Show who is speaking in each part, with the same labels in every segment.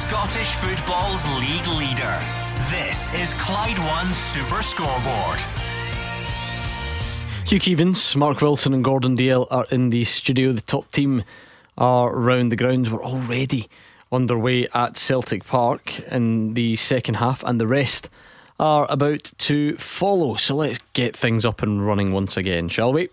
Speaker 1: Scottish football's league leader. This is Clyde One Super Scoreboard.
Speaker 2: Hugh Keevins, Mark Wilson and Gordon Dalziel are in the studio. The top team are round the grounds. We're already underway at Celtic Park in the second half, and the rest are about to follow. So let's get things up and running once again, shall we?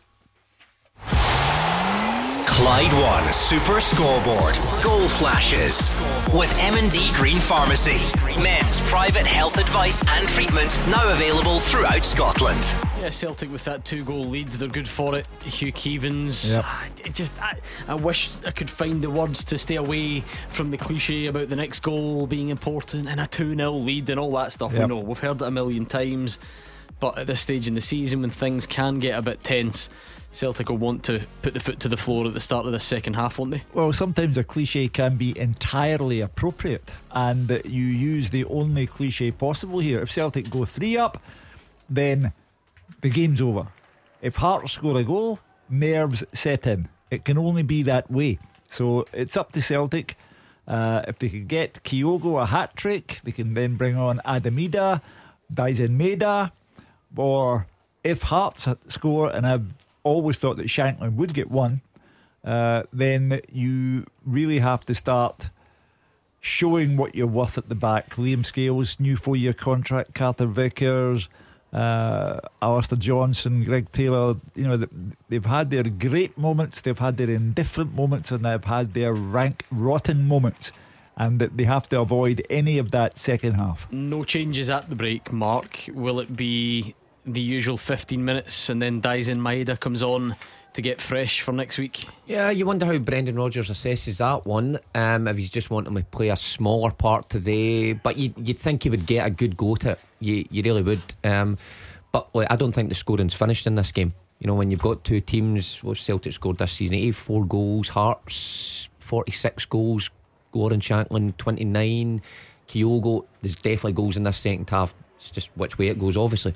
Speaker 1: Clyde One Super Scoreboard. Goal flashes with M&D Green Pharmacy. Men's private health advice and treatment now available throughout Scotland.
Speaker 2: Yeah, Celtic with that 2-goal lead, they're good for it. Hugh Keevins.
Speaker 3: Yep.
Speaker 2: I wish I could find the words to stay away from the cliche about the next goal being important and a 2-0 lead and all that stuff.
Speaker 3: Yep.
Speaker 2: We know, we've heard it a million times, but at this stage in the season, when things can get a bit tense, Celtic will want to put the foot to the floor at the start of the second half, won't they?
Speaker 3: Well, sometimes a cliche can be entirely appropriate, and you use the only cliche possible here. If Celtic go 3 up, then the game's over. If Hearts score a goal, nerves set in. It can only be that way. So it's up to Celtic. If they could get Kyogo a hat-trick, they can then bring on Adamida, Daisen Maeda. Or if Hearts score, and I've always thought that Shankland would get one, then you really have to start showing what you're worth at the back. Liam Scales, new 4-year contract, Carter Vickers, Alistair Johnson, Greg Taylor. You know, they've had their great moments, they've had their indifferent moments, and they've had their rank rotten moments, and that they have to avoid any of that second half.
Speaker 2: No changes at the break, Mark. Will it be the usual 15 minutes and then Daisen Maeda comes on to get fresh for next week?
Speaker 4: Yeah, you wonder how Brendan Rodgers assesses that one. If he's just wanting to play a smaller part today, but you'd think he would get a good go to it. You really would. But I don't think the scoring's finished in this game. You know, when you've got two teams, what Celtic scored this season, 84 goals, Hearts 46 goals, Gordon Shanklin 29, Kyogo. There's definitely goals in this second half. It's just which way it goes, obviously.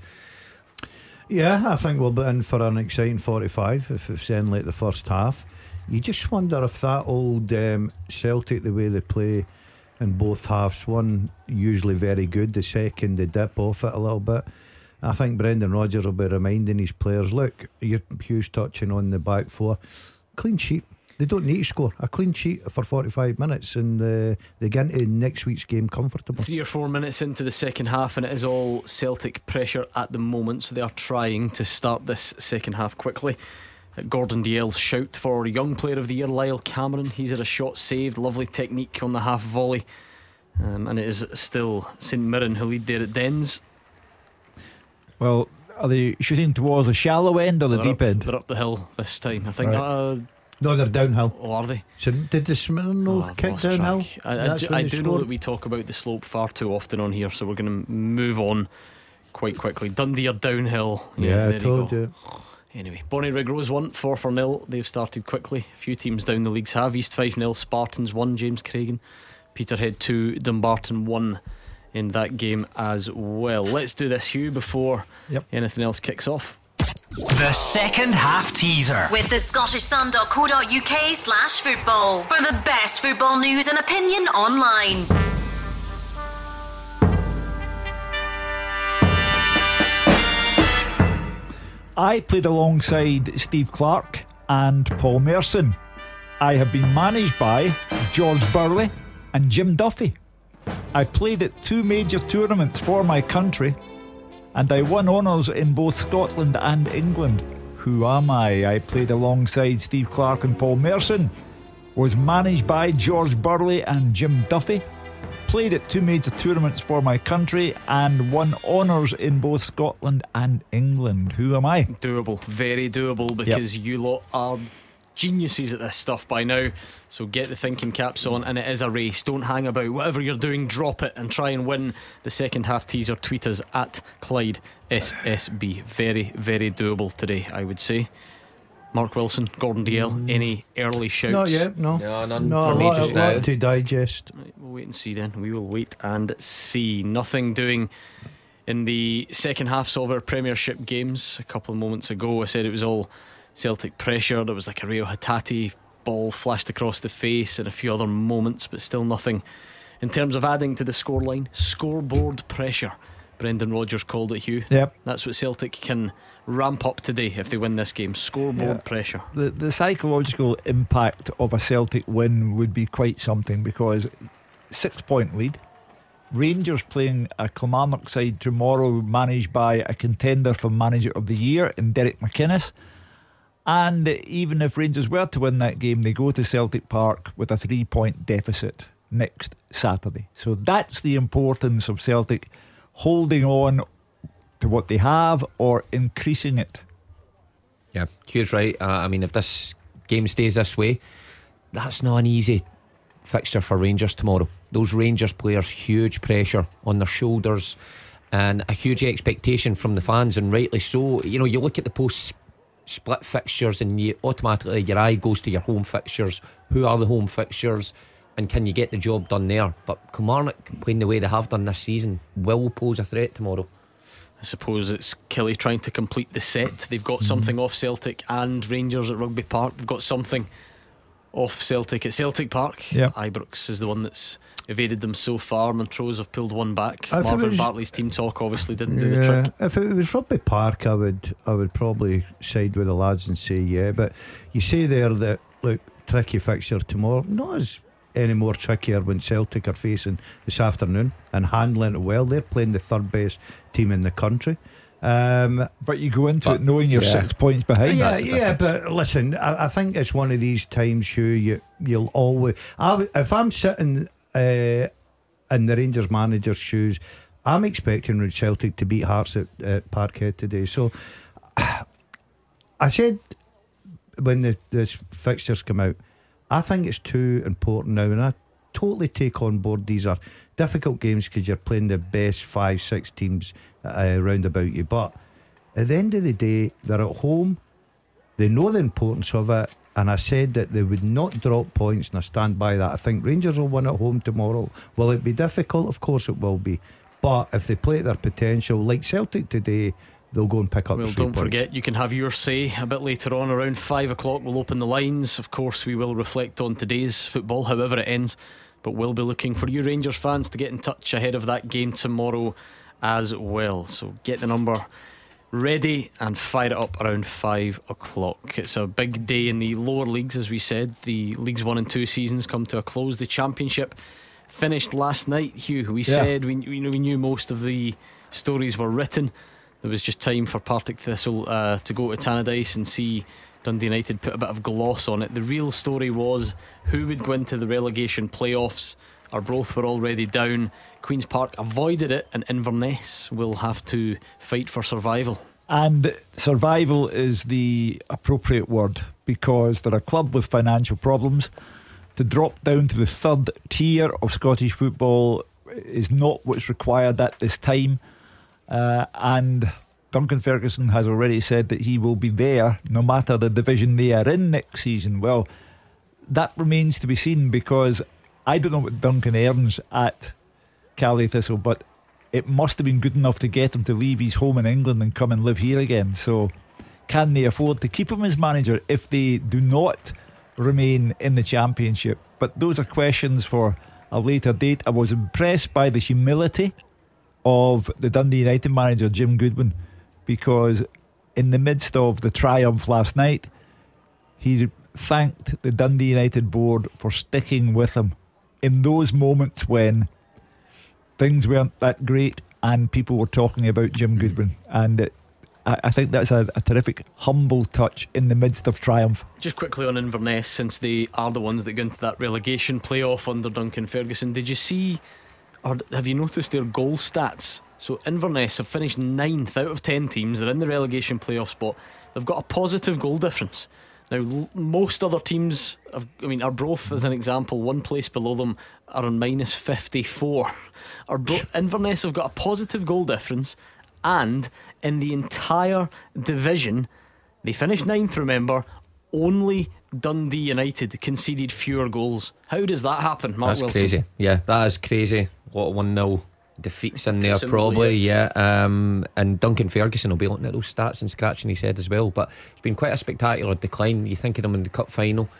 Speaker 5: Yeah, I think we'll be in for an exciting 45 if it's anything like the first half. You just wonder if that old Celtic, the way they play in both halves, one usually very good, the second they dip off it a little bit. I think Brendan Rodgers will be reminding his players, look, you're Hughes touching on the back four, clean sheet. They don't need to score. A clean sheet for 45 minutes and they get into next week's game comfortable.
Speaker 2: 3 or 4 minutes into the second half, and it is all Celtic pressure at the moment, so they are trying to start this second half quickly. Gordon Dalziel's shout for Young Player of the Year, Lyle Cameron. He's had a shot saved, lovely technique on the half volley, and it is still St Mirren who lead there at Dens.
Speaker 3: Well, are they shooting towards the shallow end or the deep end?
Speaker 2: They're up the hill this time, I think.
Speaker 3: Right.
Speaker 5: No, they're downhill.
Speaker 2: Oh, are they?
Speaker 5: So did the Smirno kick downhill?
Speaker 2: I do know that we talk about the slope far too often on here, so we're going to move on quite quickly. Dundee are downhill.
Speaker 5: Yeah,
Speaker 2: there
Speaker 5: I told you.
Speaker 2: Anyway, Bonnyrigg Rose won 4-0. They've started quickly. A few teams down the leagues have. East 5-0, Spartans 1, James Craigan. Peterhead 2, Dumbarton 1 in that game as well. Let's do this, Hugh, before anything else kicks off.
Speaker 1: The second half teaser
Speaker 6: with the scottishsun.co.uk/football for the best football news and opinion online.
Speaker 3: I played alongside Steve Clarke and Paul Merson. I have been managed by George Burley and Jim Duffy. I played at 2 major tournaments for my country, and I won honours in both Scotland and England. Who am I? I played alongside Steve Clarke and Paul Merson, was managed by George Burley and Jim Duffy, played at 2 major tournaments for my country, and won honours in both Scotland and England. Who am I?
Speaker 2: Doable, very doable, because you lot are geniuses at this stuff by now. So get the thinking caps on, and it is a race. Don't hang about. Whatever you're doing, drop it and try and win the second half teaser. Tweet us at Clyde SSB. Very, very doable today, I would say. Mark Wilson, Gordon Dalziel, any early shouts?
Speaker 5: Not yet, no.
Speaker 4: None
Speaker 5: No,
Speaker 4: for me just
Speaker 5: a
Speaker 4: now.
Speaker 5: lot to digest.
Speaker 2: Right, we'll wait and see then. We will wait and see. Nothing doing in the second halves of our Premiership games. A couple of moments ago I said it was all Celtic pressure. There was like a Rio Hatate ball flashed across the face and a few other moments, but still nothing In terms of adding to the scoreline, scoreboard pressure. Brendan Rodgers called it, Hugh.
Speaker 3: Yep.
Speaker 2: That's what Celtic can ramp up today if they win this game. Scoreboard pressure.
Speaker 3: The psychological impact of a Celtic win would be quite something, because 6-point lead, Rangers playing a Kilmarnock side tomorrow managed by a contender for Manager of the Year in Derek McInnes. And even if Rangers were to win that game, they go to Celtic Park with a 3-point deficit next Saturday. So that's the importance of Celtic holding on to what they have or increasing it.
Speaker 4: Yeah, Hugh's right. I mean, if this game stays this way, that's not an easy fixture for Rangers tomorrow. Those Rangers players, huge pressure on their shoulders and a huge expectation from the fans, and rightly so. You know, you look at the post-split fixtures and you automatically, your eye goes to your home fixtures. Who are the home fixtures and can you get the job done there? But Kilmarnock, playing the way they have done this season, will pose a threat tomorrow.
Speaker 2: I suppose it's Kelly trying to complete the set. They've got something off Celtic and Rangers at Rugby Park. They've got something off Celtic at Celtic Park.
Speaker 3: Yep.
Speaker 2: Ibrox is the one that's evaded them so far. Montrose have pulled one back.
Speaker 5: If it
Speaker 2: Marvin
Speaker 5: was-
Speaker 2: Bartley's team talk obviously didn't do the trick.
Speaker 5: If it was Rugby Park, I would probably side with the lads and say yeah. But you say there that, look, tricky fixture tomorrow. Not as any more trickier when Celtic are facing this afternoon and handling it well. They're playing the third best team in the country.
Speaker 3: But you go into it knowing you're 6 points behind.
Speaker 5: Yeah, but listen, I think it's one of these times, Hugh, you'll always. If I'm sitting in the Rangers manager's shoes, I'm expecting Celtic to beat Hearts at Parkhead today. So I said when the fixtures come out, I think it's too important now, and I totally take on board these are difficult games because you're playing the best 5-6 teams round about you. But at the end of the day, they're at home, they know the importance of it, and I said that they would not drop points, and I stand by that. I think Rangers will win at home tomorrow. Will it be difficult? Of course it will be, but if they play at their potential like Celtic today, they'll go and pick up
Speaker 2: Well,
Speaker 5: the 3
Speaker 2: don't
Speaker 5: points.
Speaker 2: forget, you can have your say a bit later on. Around 5 o'clock we'll open the lines. Of course we will reflect on today's football, however it ends, but we'll be looking for you Rangers fans to get in touch ahead of that game tomorrow as well. So get the number ready and fire it up around 5 o'clock. It's a big day in the lower leagues, as we said. The Leagues 1 and 2 seasons come to a close. The Championship finished last night, Hugh. We said we knew most of the stories were written. There was just time for Partick Thistle to go to Tannadice and see Dundee United put a bit of gloss on it. The real story was who would go into the relegation playoffs. Arbroath were already down. Queen's Park avoided it, and Inverness will have to fight for survival.
Speaker 3: And survival is the appropriate word, because they're a club with financial problems. To drop down to the third tier of Scottish football is not what's required at this time. And Duncan Ferguson has already said that he will be there no matter the division they are in next season. Well, that remains to be seen, because I don't know what Duncan earns at Caley Thistle, but it must have been good enough to get him to leave his home in England and come and live here again. So can they afford to keep him as manager if they do not remain in the Championship? But those are questions for a later date. I was impressed by the humility of the Dundee United manager Jim Goodwin, because in the midst of the triumph last night, he thanked the Dundee United board for sticking with him in those moments when things weren't that great and people were talking about Jim Goodwin. And I think that's a terrific humble touch in the midst of triumph.
Speaker 2: Just quickly on Inverness, since they are the ones that go into that relegation playoff under Duncan Ferguson, did you see, or have you noticed their goal stats? So Inverness have finished 9th out of 10 teams. They're in the relegation playoff spot. They've got a positive goal difference. Now most other teams Arbroath as an example, one place below them, are on minus 54. Inverness have got a positive goal difference, and in the entire division they finished 9th, remember. Only Dundee United conceded fewer goals. How does that happen, Mark
Speaker 4: That's
Speaker 2: Wilson?
Speaker 4: crazy. Yeah, that is crazy. A lot of 1-0 defeats in there,
Speaker 2: Simply,
Speaker 4: probably. Yeah. And Duncan Ferguson will be looking at those stats and scratching his head as well. But it's been quite a spectacular decline. You think of him in the cup final,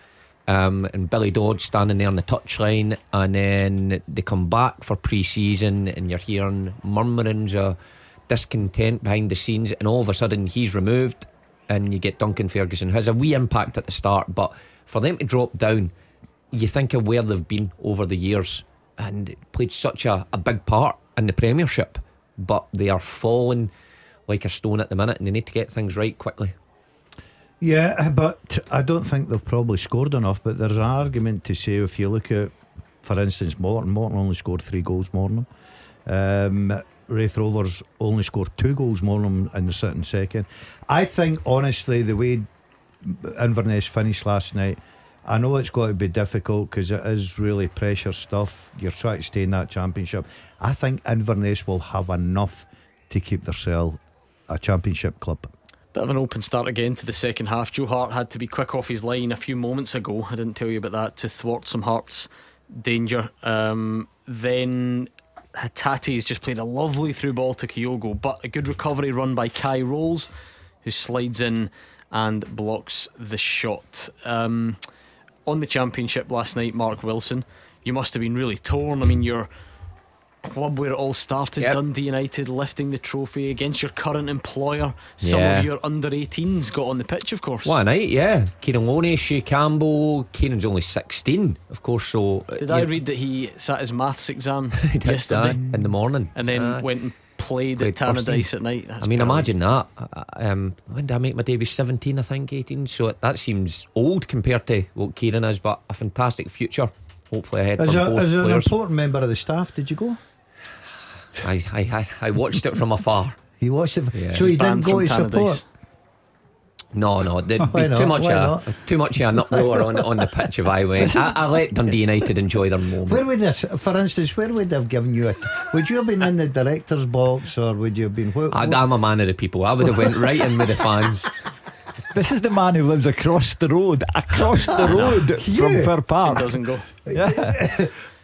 Speaker 4: and Billy Dodge standing there on the touchline, and then they come back for pre-season, and you're hearing murmurings of discontent behind the scenes, and all of a sudden he's removed, and you get Duncan Ferguson, who has a wee impact at the start, but for them to drop down, you think of where they've been over the years, and played such a big part in the Premiership, but they are falling like a stone at the minute, and they need to get things right quickly.
Speaker 5: Yeah, but I don't think they've probably scored enough. But there's an argument to say, if you look at, for instance, Morton only scored 3 goals more than them. Raith Rovers only scored 2 goals more than them, and they're sitting second. I think, honestly, the way Inverness finished last night, I know it's got to be difficult because it is really pressure stuff. You're trying to stay in that championship. I think Inverness will have enough to keep themselves a championship club.
Speaker 2: Bit of an open start again to the second half. Joe Hart had to be quick off his line a few moments ago, I didn't tell you about that, to thwart some Hearts danger. Then Hatate's just played a lovely through ball to Kyogo, but a good recovery run by Kai Rolls, who slides in and blocks the shot. On the championship last night, Mark Wilson, you must have been really torn. I mean, your club where it all started, Dundee United, lifting the trophy against your current employer. Some of your under-18s got on the pitch, of course.
Speaker 4: What a night, yeah. Kieran Loney, Shea Campbell. Kieran's only 16, of course. So
Speaker 2: did I read that he sat his maths exam yesterday
Speaker 4: in the morning,
Speaker 2: and then went and played at Tannadice at night? That's
Speaker 4: imagine that. When did I make my debut? 17, I think, 18. So that seems old compared to what Kieran is, but a fantastic future hopefully ahead for both players.
Speaker 5: As an important member of the staff, did you go?
Speaker 4: I watched it from afar.
Speaker 5: You watched it,
Speaker 4: yeah.
Speaker 5: so you didn't go to support?
Speaker 4: No, there'd be too much of an uproar on the pitch if I went. I let Dundee United enjoy their moment.
Speaker 5: Where would this, for instance, where would they have given you it? Would you have been in the director's box, or would you have been?
Speaker 4: I'm a man of the people. I would have went right in with the fans.
Speaker 3: This is the man who lives across the road from Fir Park.
Speaker 2: It doesn't go.
Speaker 3: Yeah.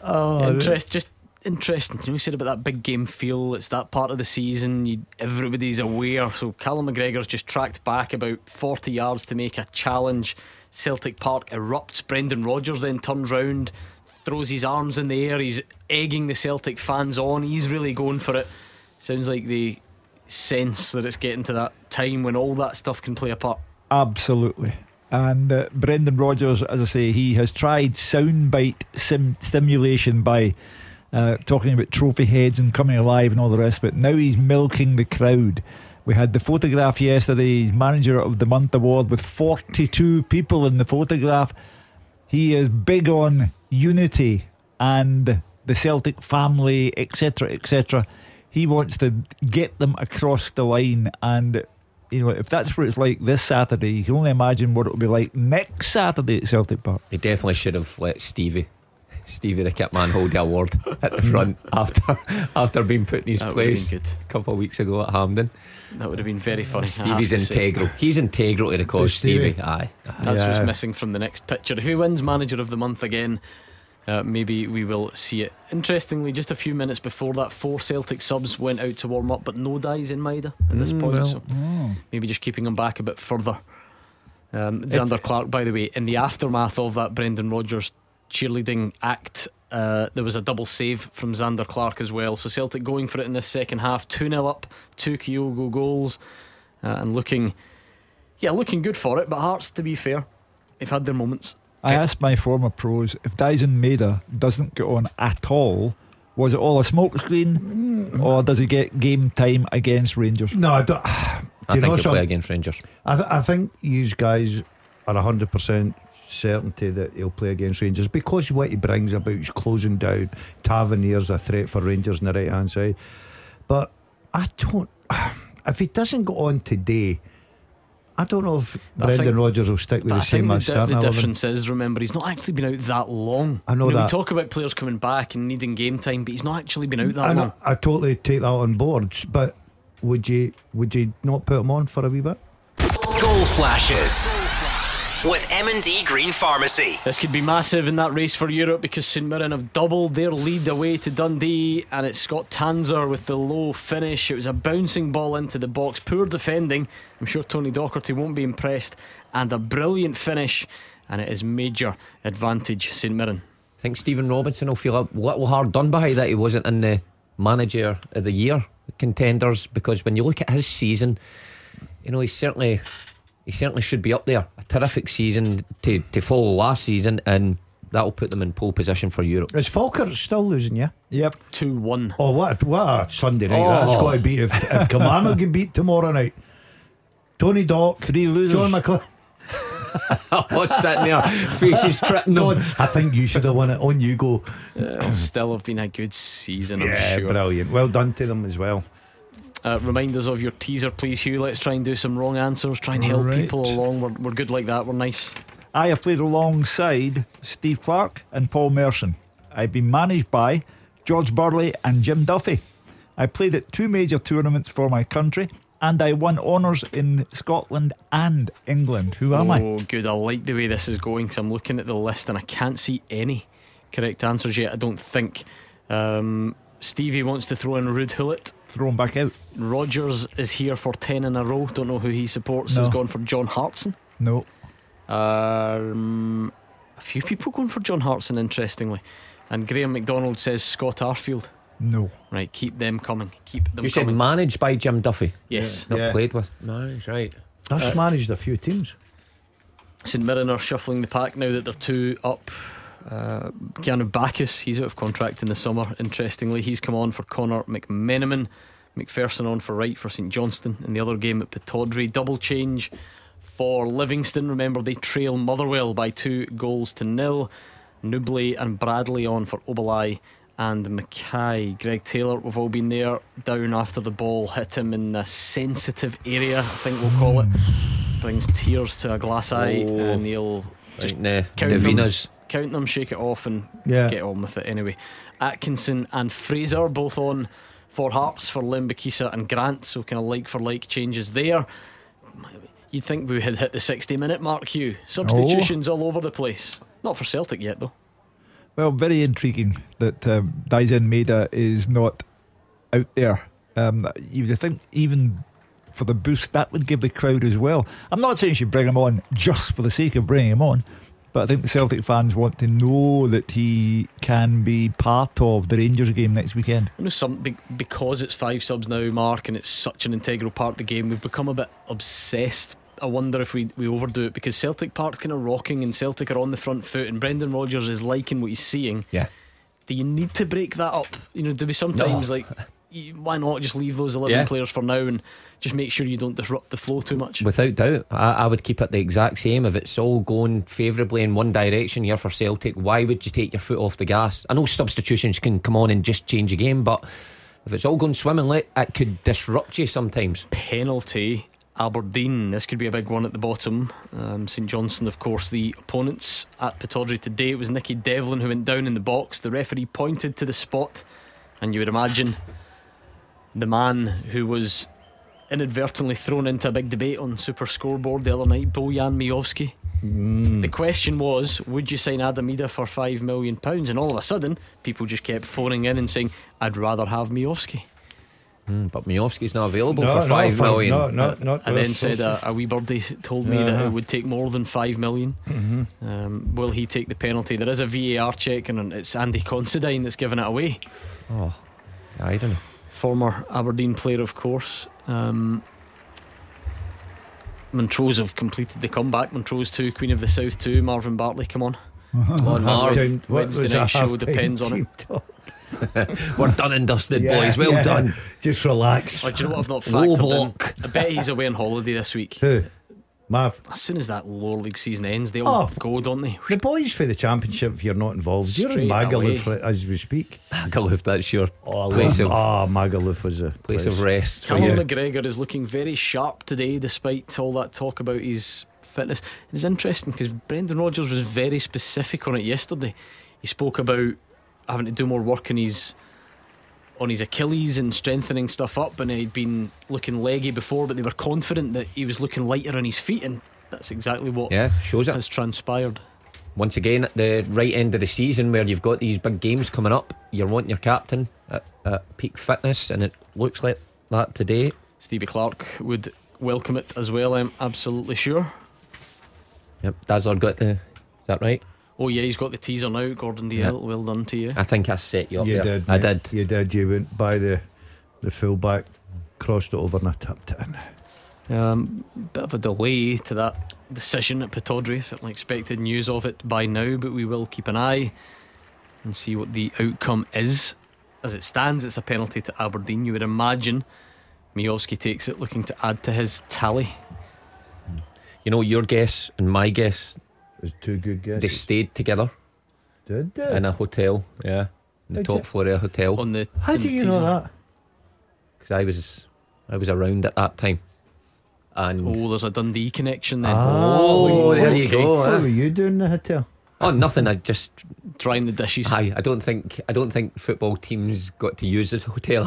Speaker 2: Interesting. You said about that big game feel. It's that part of the season. Everybody's aware. So Callum McGregor's just tracked back about 40 yards to make a challenge. Celtic Park erupts. Brendan Rodgers then turns round, throws his arms in the air. He's egging the Celtic fans on. He's really going for it. Sounds like they sense that it's getting to that time when all that stuff can play a part.
Speaker 3: Absolutely. And Brendan Rodgers, as I say, he has tried soundbite stimulation by talking about trophy heads and coming alive and all the rest of it. Now he's milking the crowd. We had the photograph yesterday, he's Manager of the Month award with 42 people in the photograph. He is big on unity and the Celtic family, etc., etc. He wants to get them across the line, and you know, if that's what it's like this Saturday, you can only imagine what it'll be like next Saturday at Celtic Park.
Speaker 4: He definitely should have let Stevie the kit man hold the award at the front after being put in his place a couple of weeks ago at Hampden.
Speaker 2: That would have been very funny.
Speaker 4: Stevie's integral. He's integral to the cause, Stevie. Aye.
Speaker 2: That's what's missing from the next picture. If he wins Manager of the Month again, maybe we will see it. Interestingly, just a few minutes before that, 4 Celtic subs went out to warm up, but no Dies in Maida at this point, so maybe just keeping him back a bit further. Xander Clark, by the way, in the aftermath of that Brendan Rodgers cheerleading act, there was a double save from Xander Clark as well. So Celtic going for it in this second half, 2-0 up, 2 Kyogo goals, and looking good for it. But Hearts, to be fair, they've had their moments.
Speaker 3: I asked my former pros, if Dyson Maida doesn't get on at all, was it all a smokescreen, or does he get game time against Rangers?
Speaker 5: No, I don't.
Speaker 4: I think he'll play against Rangers.
Speaker 5: I think you guys are 100% certainty that he'll play against Rangers, because what he brings about is closing down. Tavernier's a threat for Rangers on the right hand side. But I don't, if he doesn't go on today, I don't know if Brendan Rodgers will stick with the same man starting.
Speaker 2: The difference is, remember, he's not actually been out that long.
Speaker 5: I know that.
Speaker 2: We talk about players coming back and needing game time, but he's not actually been out that long.
Speaker 5: I totally take that on board. But would you not put him on for a wee bit?
Speaker 1: Goal flashes with M&D Green Pharmacy.
Speaker 2: This could be massive in that race for Europe, because St Mirren have doubled their lead away to Dundee, and it's Scott Tanser with the low finish. It was a bouncing ball into the box, poor defending. I'm sure Tony Docherty won't be impressed, and a brilliant finish and it is major advantage St Mirren.
Speaker 4: I think Stephen Robinson will feel a little hard done by that he wasn't in the Manager of the Year contenders, because when you look at his season, you know, he certainly should be up there. A terrific season to follow last season, and that'll put them in pole position for Europe.
Speaker 5: Is Falkirk still losing, yeah?
Speaker 3: Yep.
Speaker 2: 2-1.
Speaker 5: Oh, what a Sunday night. That's got to beat if Kilmarnock get beat tomorrow night. Tony Dock,
Speaker 3: 3 losers.
Speaker 5: John McLean.
Speaker 4: What's sitting there? Faces tripping
Speaker 5: No,
Speaker 4: them.
Speaker 5: I think you should have won it. On you go.
Speaker 2: Still have been a good season, I'm
Speaker 5: Yeah,
Speaker 2: sure.
Speaker 5: brilliant. Well done to them as well.
Speaker 2: Remind us of your teaser, please, Hugh. Let's try and do some wrong answers. Try and help
Speaker 3: Right.
Speaker 2: people along. We're good like that. We're nice.
Speaker 3: I have played alongside Steve Clarke and Paul Merson. I've been managed by George Burley and Jim Duffy. I played at 2 major tournaments for my country, and I won honours in Scotland and England. Who am I?
Speaker 2: Oh, good. I like the way this is going. So I'm looking at the list and I can't see any correct answers yet, I don't think. Stevie wants to throw in Ruud Hullet.
Speaker 3: Thrown back out.
Speaker 2: Rogers is here for 10 in a row. Don't know who he supports.
Speaker 3: No.
Speaker 2: Has gone for John Hartson.
Speaker 3: No.
Speaker 2: A few people going for John Hartson, interestingly. And Graham McDonald says Scott Arfield.
Speaker 3: No.
Speaker 2: Right, keep them coming. Keep them
Speaker 4: You said
Speaker 2: coming.
Speaker 4: managed by Jim Duffy.
Speaker 2: Yes.
Speaker 4: Not
Speaker 5: Yeah.
Speaker 4: played with. Managed, right.
Speaker 5: I've managed a few teams.
Speaker 2: St Mirren are shuffling the pack now that they're 2 up. Keanu Bacchus, he's out of contract in the summer. Interestingly, he's come on for Connor McMenamin. McPherson on for Wright for St Johnstone in the other game at Pittodrie. Double change for Livingston. Remember, they trail Motherwell by 2-0. Nubley and Bradley on for Obalai and Mackay. Greg Taylor, we've all been there, down after the ball hit him in a sensitive area, I think we'll call it. Brings tears to a glass eye, and he'll just
Speaker 4: Right, nah,
Speaker 2: count them.
Speaker 4: Davina's.
Speaker 2: Count them, shake it off, and
Speaker 5: Yeah.
Speaker 2: get on with it anyway. Atkinson and Fraser both on for Hearts for Lembikisa and Grant, so kind of like for like changes there. You'd think we had hit the 60-minute mark, Hugh. Substitutions all over the place. Not for Celtic yet, though.
Speaker 3: Well, very intriguing that Daisen Maeda is not out there. You would think even for the boost that would give the crowd as well. I'm not saying you should bring him on just for the sake of bringing him on, but I think the Celtic fans want to know that he can be part of the Rangers game next weekend.
Speaker 2: I know because it's 5 subs now, Mark, and it's such an integral part of the game, we've become a bit obsessed. I wonder if we overdo it, because Celtic Park's kind of rocking and Celtic are on the front foot and Brendan Rodgers is liking what he's seeing.
Speaker 4: Yeah.
Speaker 2: Do you need to break that up? You know, do we sometimes why not just leave those 11 players for now and just make sure you don't disrupt the flow too much?
Speaker 4: Without doubt, I would keep it the exact same. If it's all going favourably in one direction here for Celtic, why would you take your foot off the gas? I know substitutions can come on and just change a game, but if it's all going swimmingly, it could disrupt you sometimes.
Speaker 2: Penalty, Aberdeen. This could be a big one at the bottom. St Johnstone, of course, the opponents at Pittodrie today. It was Nicky Devlin who went down in the box. The referee pointed to the spot, and you would imagine the man who was inadvertently thrown into a big debate on Super Scoreboard the other night, Bojan Miovski. The question was, would you sign Adam Ida for £5 million? And all of a sudden people just kept phoning in and saying, I'd rather have Miovski.
Speaker 4: But Miovski's not available
Speaker 5: No,
Speaker 4: for
Speaker 5: no,
Speaker 4: $5 million.
Speaker 5: not
Speaker 2: And then said a wee birdie told me that it would take more than £5 million. Will he take the penalty? There is a VAR check, and it's Andy Considine that's given it away.
Speaker 4: Oh, I don't know.
Speaker 2: Former Aberdeen player, of course. Montrose have completed the comeback. Montrose 2, Queen of the South 2. Marvin Bartley, come on.
Speaker 4: Come on, Marv.
Speaker 5: Half-time- what
Speaker 2: Wednesday
Speaker 5: was
Speaker 2: night
Speaker 5: a
Speaker 2: show
Speaker 5: half-time
Speaker 2: depends on it.
Speaker 5: team talk?
Speaker 4: We're done and dusted, boys. Well done.
Speaker 5: Just relax.
Speaker 2: Oh, do you know what I've not
Speaker 4: Low
Speaker 2: factored
Speaker 4: block.
Speaker 2: in? I bet he's away on holiday this week.
Speaker 5: Who? Mav.
Speaker 2: As soon as that lower league season ends, they all go, don't they?
Speaker 5: The boys for the championship, if you're not involved, you're in
Speaker 2: Straight
Speaker 5: Magaluf as we speak.
Speaker 4: Magaluf, that's your
Speaker 5: Oh,
Speaker 4: place of
Speaker 5: Magaluf was a
Speaker 4: place of rest for
Speaker 2: Callum
Speaker 4: you.
Speaker 2: McGregor is looking very sharp today, despite all that talk about his fitness. It's interesting because Brendan Rodgers was very specific on it yesterday. He spoke about having to do more work on his Achilles and strengthening stuff up, and he'd been looking leggy before, but they were confident that he was looking lighter on his feet, and that's exactly what
Speaker 4: Shows it.
Speaker 2: has transpired.
Speaker 4: Once again, at the right end of the season where you've got these big games coming up, you're wanting your captain at peak fitness, and it looks like that today.
Speaker 2: Stevie Clarke would welcome it as well, I'm absolutely sure.
Speaker 4: Yep, Dazzler got the that right?
Speaker 2: Oh yeah, he's got the teaser now, Gordon DL.
Speaker 4: Yeah.
Speaker 2: Well done to you.
Speaker 4: I think I set you up
Speaker 5: You
Speaker 4: there.
Speaker 5: did.
Speaker 4: I
Speaker 5: mate.
Speaker 4: did.
Speaker 5: You did. You went by the full back, crossed it over, and I tapped it in.
Speaker 2: Bit of a delay to that decision at Pittodrie. Certainly expected news of it by now, but we will keep an eye and see what the outcome is. As it stands, it's a penalty to Aberdeen. You would imagine Miovski takes it, looking to add to his tally.
Speaker 4: You know, your guess and my guess,
Speaker 5: It was two good guesses.
Speaker 4: they stayed together
Speaker 5: Did they?
Speaker 4: in a hotel. Yeah, in the
Speaker 5: Did
Speaker 4: top
Speaker 5: you?
Speaker 4: floor of a hotel.
Speaker 2: On the
Speaker 5: How
Speaker 2: in
Speaker 5: do
Speaker 2: the
Speaker 5: you know
Speaker 2: teaser.
Speaker 5: that?
Speaker 4: Because I was around at that time. And
Speaker 2: Oh, there's a Dundee connection then.
Speaker 4: Oh, there you
Speaker 2: okay.
Speaker 4: go.
Speaker 5: What were you doing in the hotel?
Speaker 4: Oh, nothing. I just
Speaker 2: Drying the dishes.
Speaker 4: I don't think football teams got to use the hotel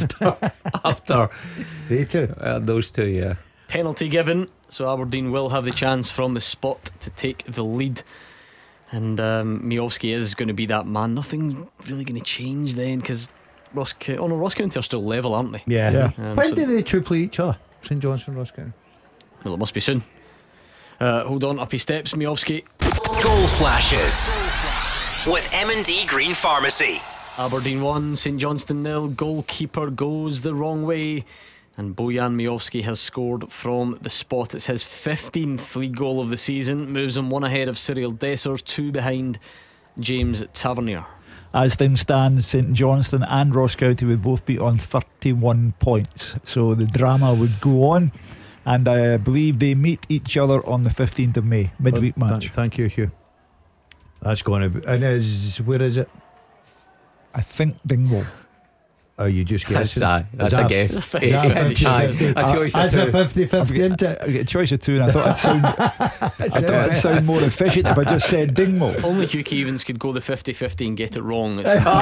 Speaker 4: after
Speaker 5: They too.
Speaker 4: those two. Yeah.
Speaker 2: Penalty given, so Aberdeen will have the chance from the spot to take the lead. And Miovski is going to be that man. Nothing really going to change then, because Ross County are still level, aren't they?
Speaker 3: Yeah.
Speaker 5: When
Speaker 2: so-
Speaker 5: do they two play each other? St Johnstone, Ross County.
Speaker 2: Well, it must be soon. Hold on, up he steps, Miovski.
Speaker 1: Goal flashes with M&D Green Pharmacy.
Speaker 2: Aberdeen 1, St Johnstone 0. Goalkeeper goes the wrong way, and Bojan Miovski has scored from the spot. It's his 15th league goal of the season. Moves him one ahead of Cyril Dessers, two behind James Tavernier.
Speaker 3: As things stand, St Johnstone and Ross County would both be on 31 points, so the drama would go on. And I believe they meet each other on the 15th of May, midweek match.
Speaker 5: Thank you, Hugh. That's going to be. And where is it?
Speaker 3: I think Dingwall.
Speaker 5: Oh, you just
Speaker 4: That's
Speaker 5: guessing?
Speaker 4: that's a guess.
Speaker 2: It's a 50-50
Speaker 4: Aye,
Speaker 2: shot.
Speaker 4: a choice of
Speaker 5: That's
Speaker 4: two.
Speaker 5: a 50-50,
Speaker 3: I
Speaker 5: isn't it?
Speaker 3: get a choice of two, and I thought it'd sound more efficient if I just said Dingwall.
Speaker 2: Only Hugh Keevans could go the 50-50 and get it wrong.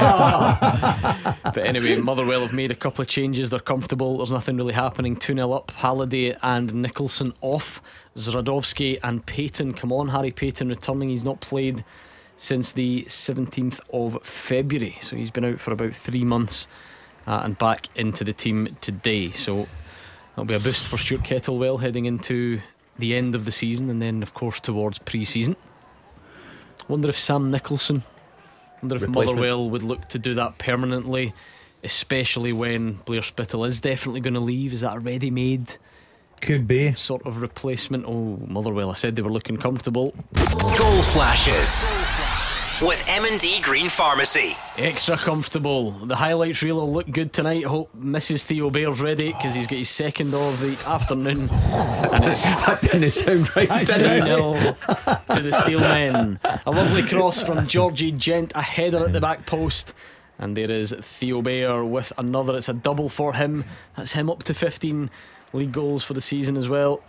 Speaker 2: But anyway, Motherwell have made a couple of changes. They're comfortable. There's nothing really happening. 2-0 up. Halliday and Nicholson off. Zradovsky and Payton come on. Harry Payton returning. He's not played since the 17th of February, so he's been out for about 3 months, and back into the team today. So that'll be a boost for Stuart Kettlewell heading into the end of the season, and then of course towards pre-season. Wonder if Sam Nicholson, wonder if
Speaker 4: Replacement.
Speaker 2: Motherwell would look to do that permanently, especially when Blair Spittle is definitely going to leave. Is that a ready-made
Speaker 5: Could be.
Speaker 2: sort of replacement? Oh, Motherwell, I said they were looking comfortable.
Speaker 1: Goal flashes with M&D Green Pharmacy.
Speaker 2: Extra comfortable. The highlights reel will look good tonight. I hope Mrs. Theo Bear's ready, because he's got his second of the afternoon, and it's
Speaker 4: That didn't sound right, did it?
Speaker 2: 3-0 to the Steelmen. A lovely cross from Georgie Gent, a header at the back post, and there is Theo Bear with another. It's a double for him. That's him up to 15 league goals for the season as well.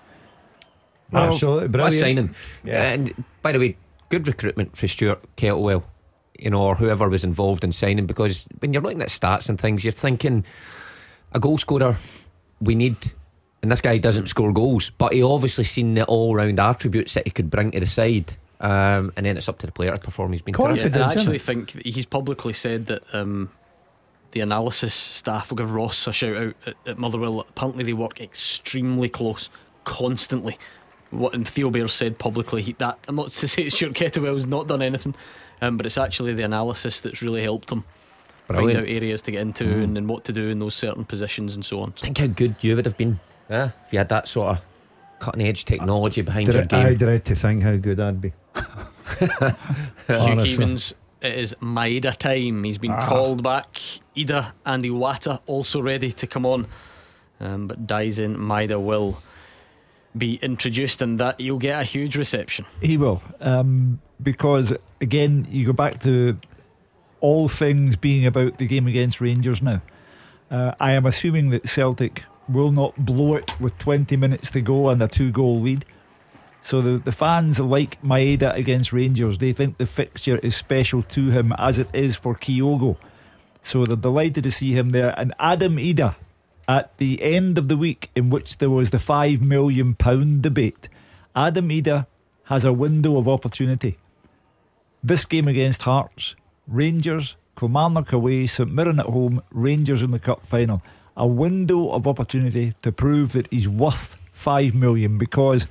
Speaker 5: Absolutely
Speaker 4: What a
Speaker 5: brilliant.
Speaker 4: signing.
Speaker 5: Yeah.
Speaker 4: And by the way, good recruitment for Stuart Kettlewell, or whoever was involved in signing, because when you're looking at stats and things, you're thinking a goal scorer we need, and this guy doesn't score goals, but he obviously seen the all-round attributes that he could bring to the side, and then it's up to the player to perform. He's been
Speaker 5: Confident.
Speaker 2: Yeah, and I
Speaker 5: isn't
Speaker 2: actually
Speaker 5: it?
Speaker 2: think that he's publicly said that the analysis staff will give Ross a shout out at Motherwell. Apparently they work extremely close, constantly. What and Theo Bear said publicly, that I'm not to say that Stuart Kettlewell's not done anything, but it's actually the analysis that's really helped him
Speaker 4: Brilliant.
Speaker 2: find out areas to get into and what to do in those certain positions and so on.
Speaker 4: Think how good you would have been, if you had that sort of cutting edge technology behind your
Speaker 5: I
Speaker 4: game.
Speaker 5: dread to think how good I'd be.
Speaker 2: Hugh
Speaker 5: Honestly.
Speaker 2: Keevans, it is Maeda time. He's been called back. Ida and Iwata also ready to come on, but Daisen Maeda will be introduced, and that you'll get a huge reception.
Speaker 3: He will, because again, you go back to all things being about the game against Rangers now. I am assuming that Celtic will not blow it with 20 minutes to go and a 2-goal lead. So the fans like Maeda against Rangers. They think the fixture is special to him, as it is for Kyogo. So they're delighted to see him there. And Adam Ida, at the end of the week in which there was the £5 million debate, Adam Ida has a window of opportunity. This game against Hearts, Rangers, Kilmarnock away, St Mirren at home, Rangers in the cup final. A window of opportunity to prove that he's worth £5 million, because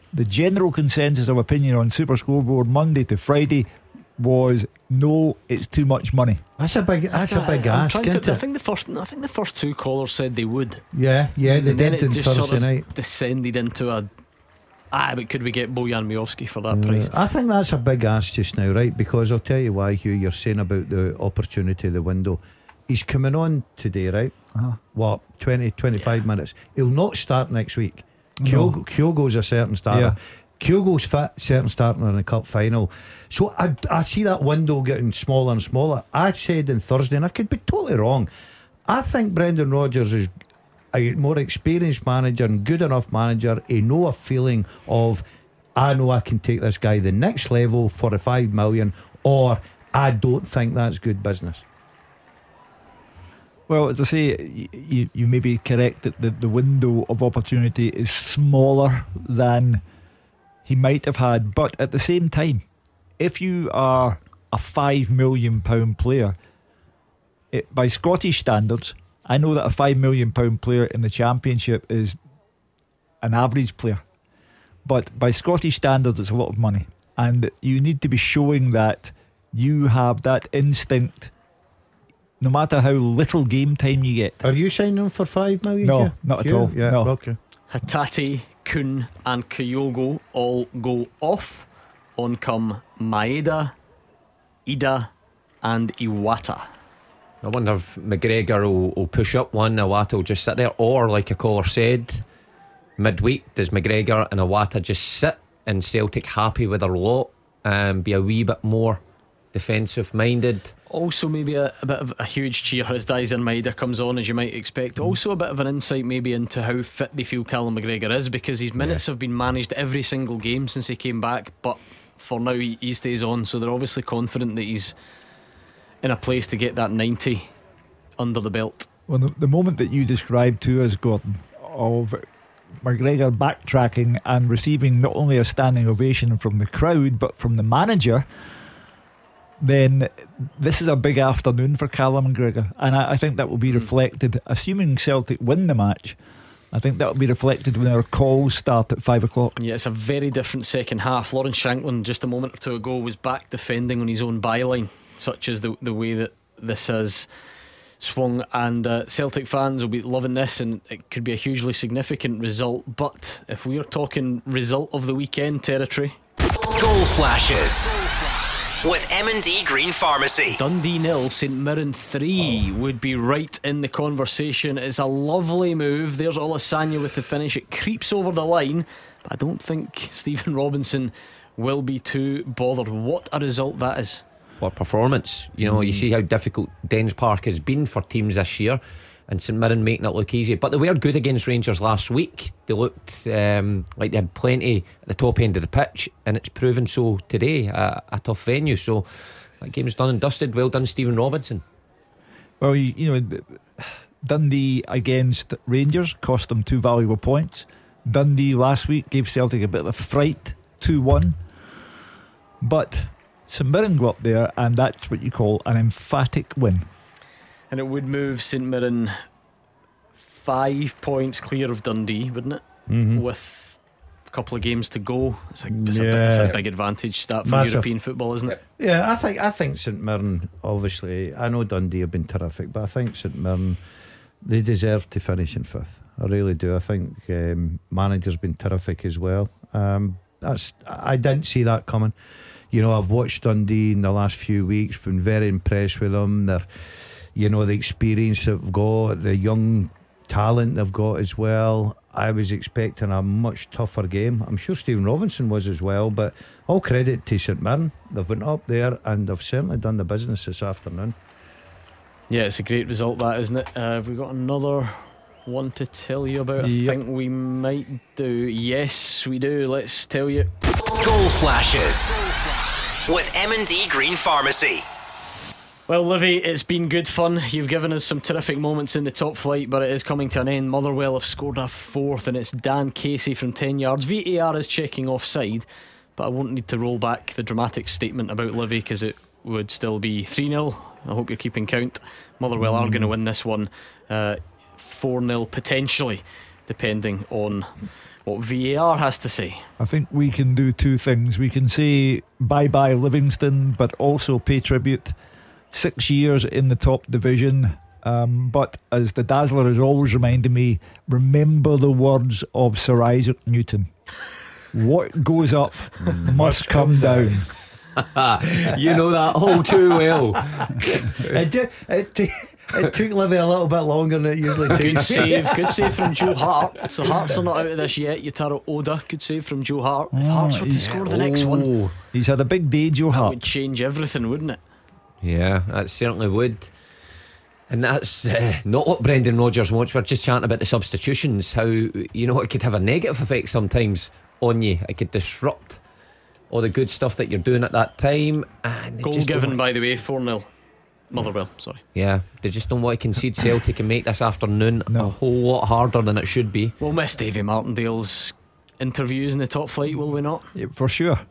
Speaker 3: the general consensus of opinion on Super Scoreboard Monday to Friday was no, it's too much money.
Speaker 5: That's a big ask, isn't
Speaker 2: I
Speaker 5: it?
Speaker 2: think the first two callers said they would.
Speaker 5: Yeah, they
Speaker 2: And then
Speaker 5: did
Speaker 2: it
Speaker 5: on
Speaker 2: just
Speaker 5: Thursday
Speaker 2: sort of
Speaker 5: night.
Speaker 2: descended into a but could we get Bojan Miovski for that price?
Speaker 5: I think that's a big ask just now, right? Because I'll tell you why, Hugh. You're saying about the opportunity, the window. He's coming on today, right? What, 20, 25 minutes? He'll not start next week. Kyogo's a certain starter.
Speaker 3: Yeah.
Speaker 5: Kyogo's fit, certain starter in the cup final. So I see that window getting smaller and smaller. I said on Thursday, and I could be totally wrong, I think Brendan Rodgers is a more experienced manager and good enough manager. He know a feeling of, I know I can take this guy the next level for the 5 million, or I don't think that's good business.
Speaker 3: Well, as I say, you may be correct that the window of opportunity is smaller than he might have had, but at the same time, if you are a £5 million player, by Scottish standards, I know that a £5 million player in the Championship is an average player, but by Scottish standards it's a lot of money, and you need to be showing that you have that instinct no matter how little game time you get.
Speaker 5: Are you signing him for 5 million?
Speaker 3: No,
Speaker 5: Hugh?
Speaker 3: not at
Speaker 5: Hugh?
Speaker 3: all.
Speaker 5: Yeah,
Speaker 3: No.
Speaker 5: okay.
Speaker 2: Hatate, Kun and Kyogo all go off. On come Maeda, Ida and Iwata.
Speaker 4: I wonder if McGregor will push up one, Iwata will just sit there, or like a caller said, midweek, does McGregor and Iwata just sit and Celtic happy with their lot and be a wee bit more defensive minded?
Speaker 2: Also maybe a bit of a huge cheer as Dyson Maeda comes on, as you might expect. Also a bit of an insight maybe into how fit they feel Callum McGregor is, because his minutes have been managed every single game since he came back, but for now he stays on, so they're obviously confident that he's in a place to get that 90 under the belt.
Speaker 3: Well, the moment that you described to us, Gordon, of McGregor backtracking and receiving not only a standing ovation from the crowd but from the manager, then this is a big afternoon for Callum McGregor, and I think that will be reflected, assuming Celtic win the match. I think that will be reflected when our calls start at 5 o'clock.
Speaker 2: Yeah, it's a very different second half. Lawrence Shankland just a moment or two ago was back defending on his own byline, such as the way that this has swung, and Celtic fans will be loving this, and it could be a hugely significant result. But if we are talking result of the weekend territory,
Speaker 1: Goal flashes with M&D Green Pharmacy.
Speaker 2: Dundee 0, St Mirren 3 would be right in the conversation. It's a lovely move. There's Olasanya with the finish. It creeps over the line, but I don't think Stephen Robinson will be too bothered. What a result that is.
Speaker 4: What performance. You know, you see how difficult Dens Park has been for teams this year, and St Mirren making it look easy. But they were good against Rangers last week. They looked like they had plenty at the top end of the pitch, and it's proven so today, a tough venue. So that game's done and dusted. Well done, Stephen Robinson.
Speaker 3: Well, you know, Dundee against Rangers cost them 2 valuable points. Dundee last week gave Celtic a bit of a fright, 2-1. But St Mirren go up there, and that's what you call an emphatic win.
Speaker 2: And it would move St Mirren 5 points clear of Dundee, wouldn't it? With a couple of games to go. It's a big advantage that for
Speaker 5: Massive.
Speaker 2: European football, isn't it?
Speaker 5: Yeah, I think St Mirren, obviously, I know Dundee have been terrific, but I think St Mirren, they deserve to finish in 5th. I really do. I think manager's been terrific as well. I didn't see that coming. You know, I've watched Dundee in the last few weeks, been very impressed with them. They're, you know, the experience they've got, the young talent they've got as well. I was expecting a much tougher game. I'm sure Stephen Robinson was as well, but all credit to St Mirren. They've went up there and they've certainly done the business this afternoon.
Speaker 2: Yeah, it's a great result, that, isn't it? Have we got another one to tell you about?
Speaker 3: Yep.
Speaker 2: I think we might do. Yes, we do. Let's tell you.
Speaker 1: Goal flashes with M&D Green Pharmacy.
Speaker 2: Well, Livy, it's been good fun. You've given us some terrific moments in the top flight, but it is coming to an end. Motherwell have scored a 4th, and it's Dan Casey from 10 yards. VAR is checking offside, but I won't need to roll back the dramatic statement about Livy, because it would still be 3-0. I hope you're keeping count. Motherwell are going to win this one 4-0 potentially, depending on what VAR has to say.
Speaker 3: I think we can do two things. We can say bye-bye Livingston, but also pay tribute. 6 years in the top division, but as the Dazzler has always reminded me, remember the words of Sir Isaac Newton: what goes up must come down.
Speaker 4: You know that all too well.
Speaker 5: It took Livy a little bit longer than it usually takes.
Speaker 2: Good save from Joe Hart. So Hearts are not out of this yet. Yutaro Oda, good save from Joe Hart. If Hearts were to score the next one,
Speaker 3: he's had a big day, Joe
Speaker 2: that
Speaker 3: Hart.
Speaker 2: would change everything, wouldn't it?
Speaker 4: Yeah, that certainly would. And that's not what Brendan Rodgers wants. We're just chatting about the substitutions, how it could have a negative effect sometimes on you. It could disrupt all the good stuff that you're doing at that time. And
Speaker 2: Goal given, by the way, 4-0 Motherwell, sorry.
Speaker 4: Yeah, they just don't want to concede Celtic and make this afternoon a whole lot harder than it should be.
Speaker 2: We'll miss Davy Martindale's interviews in the top flight, will we not?
Speaker 3: Yeah, for sure.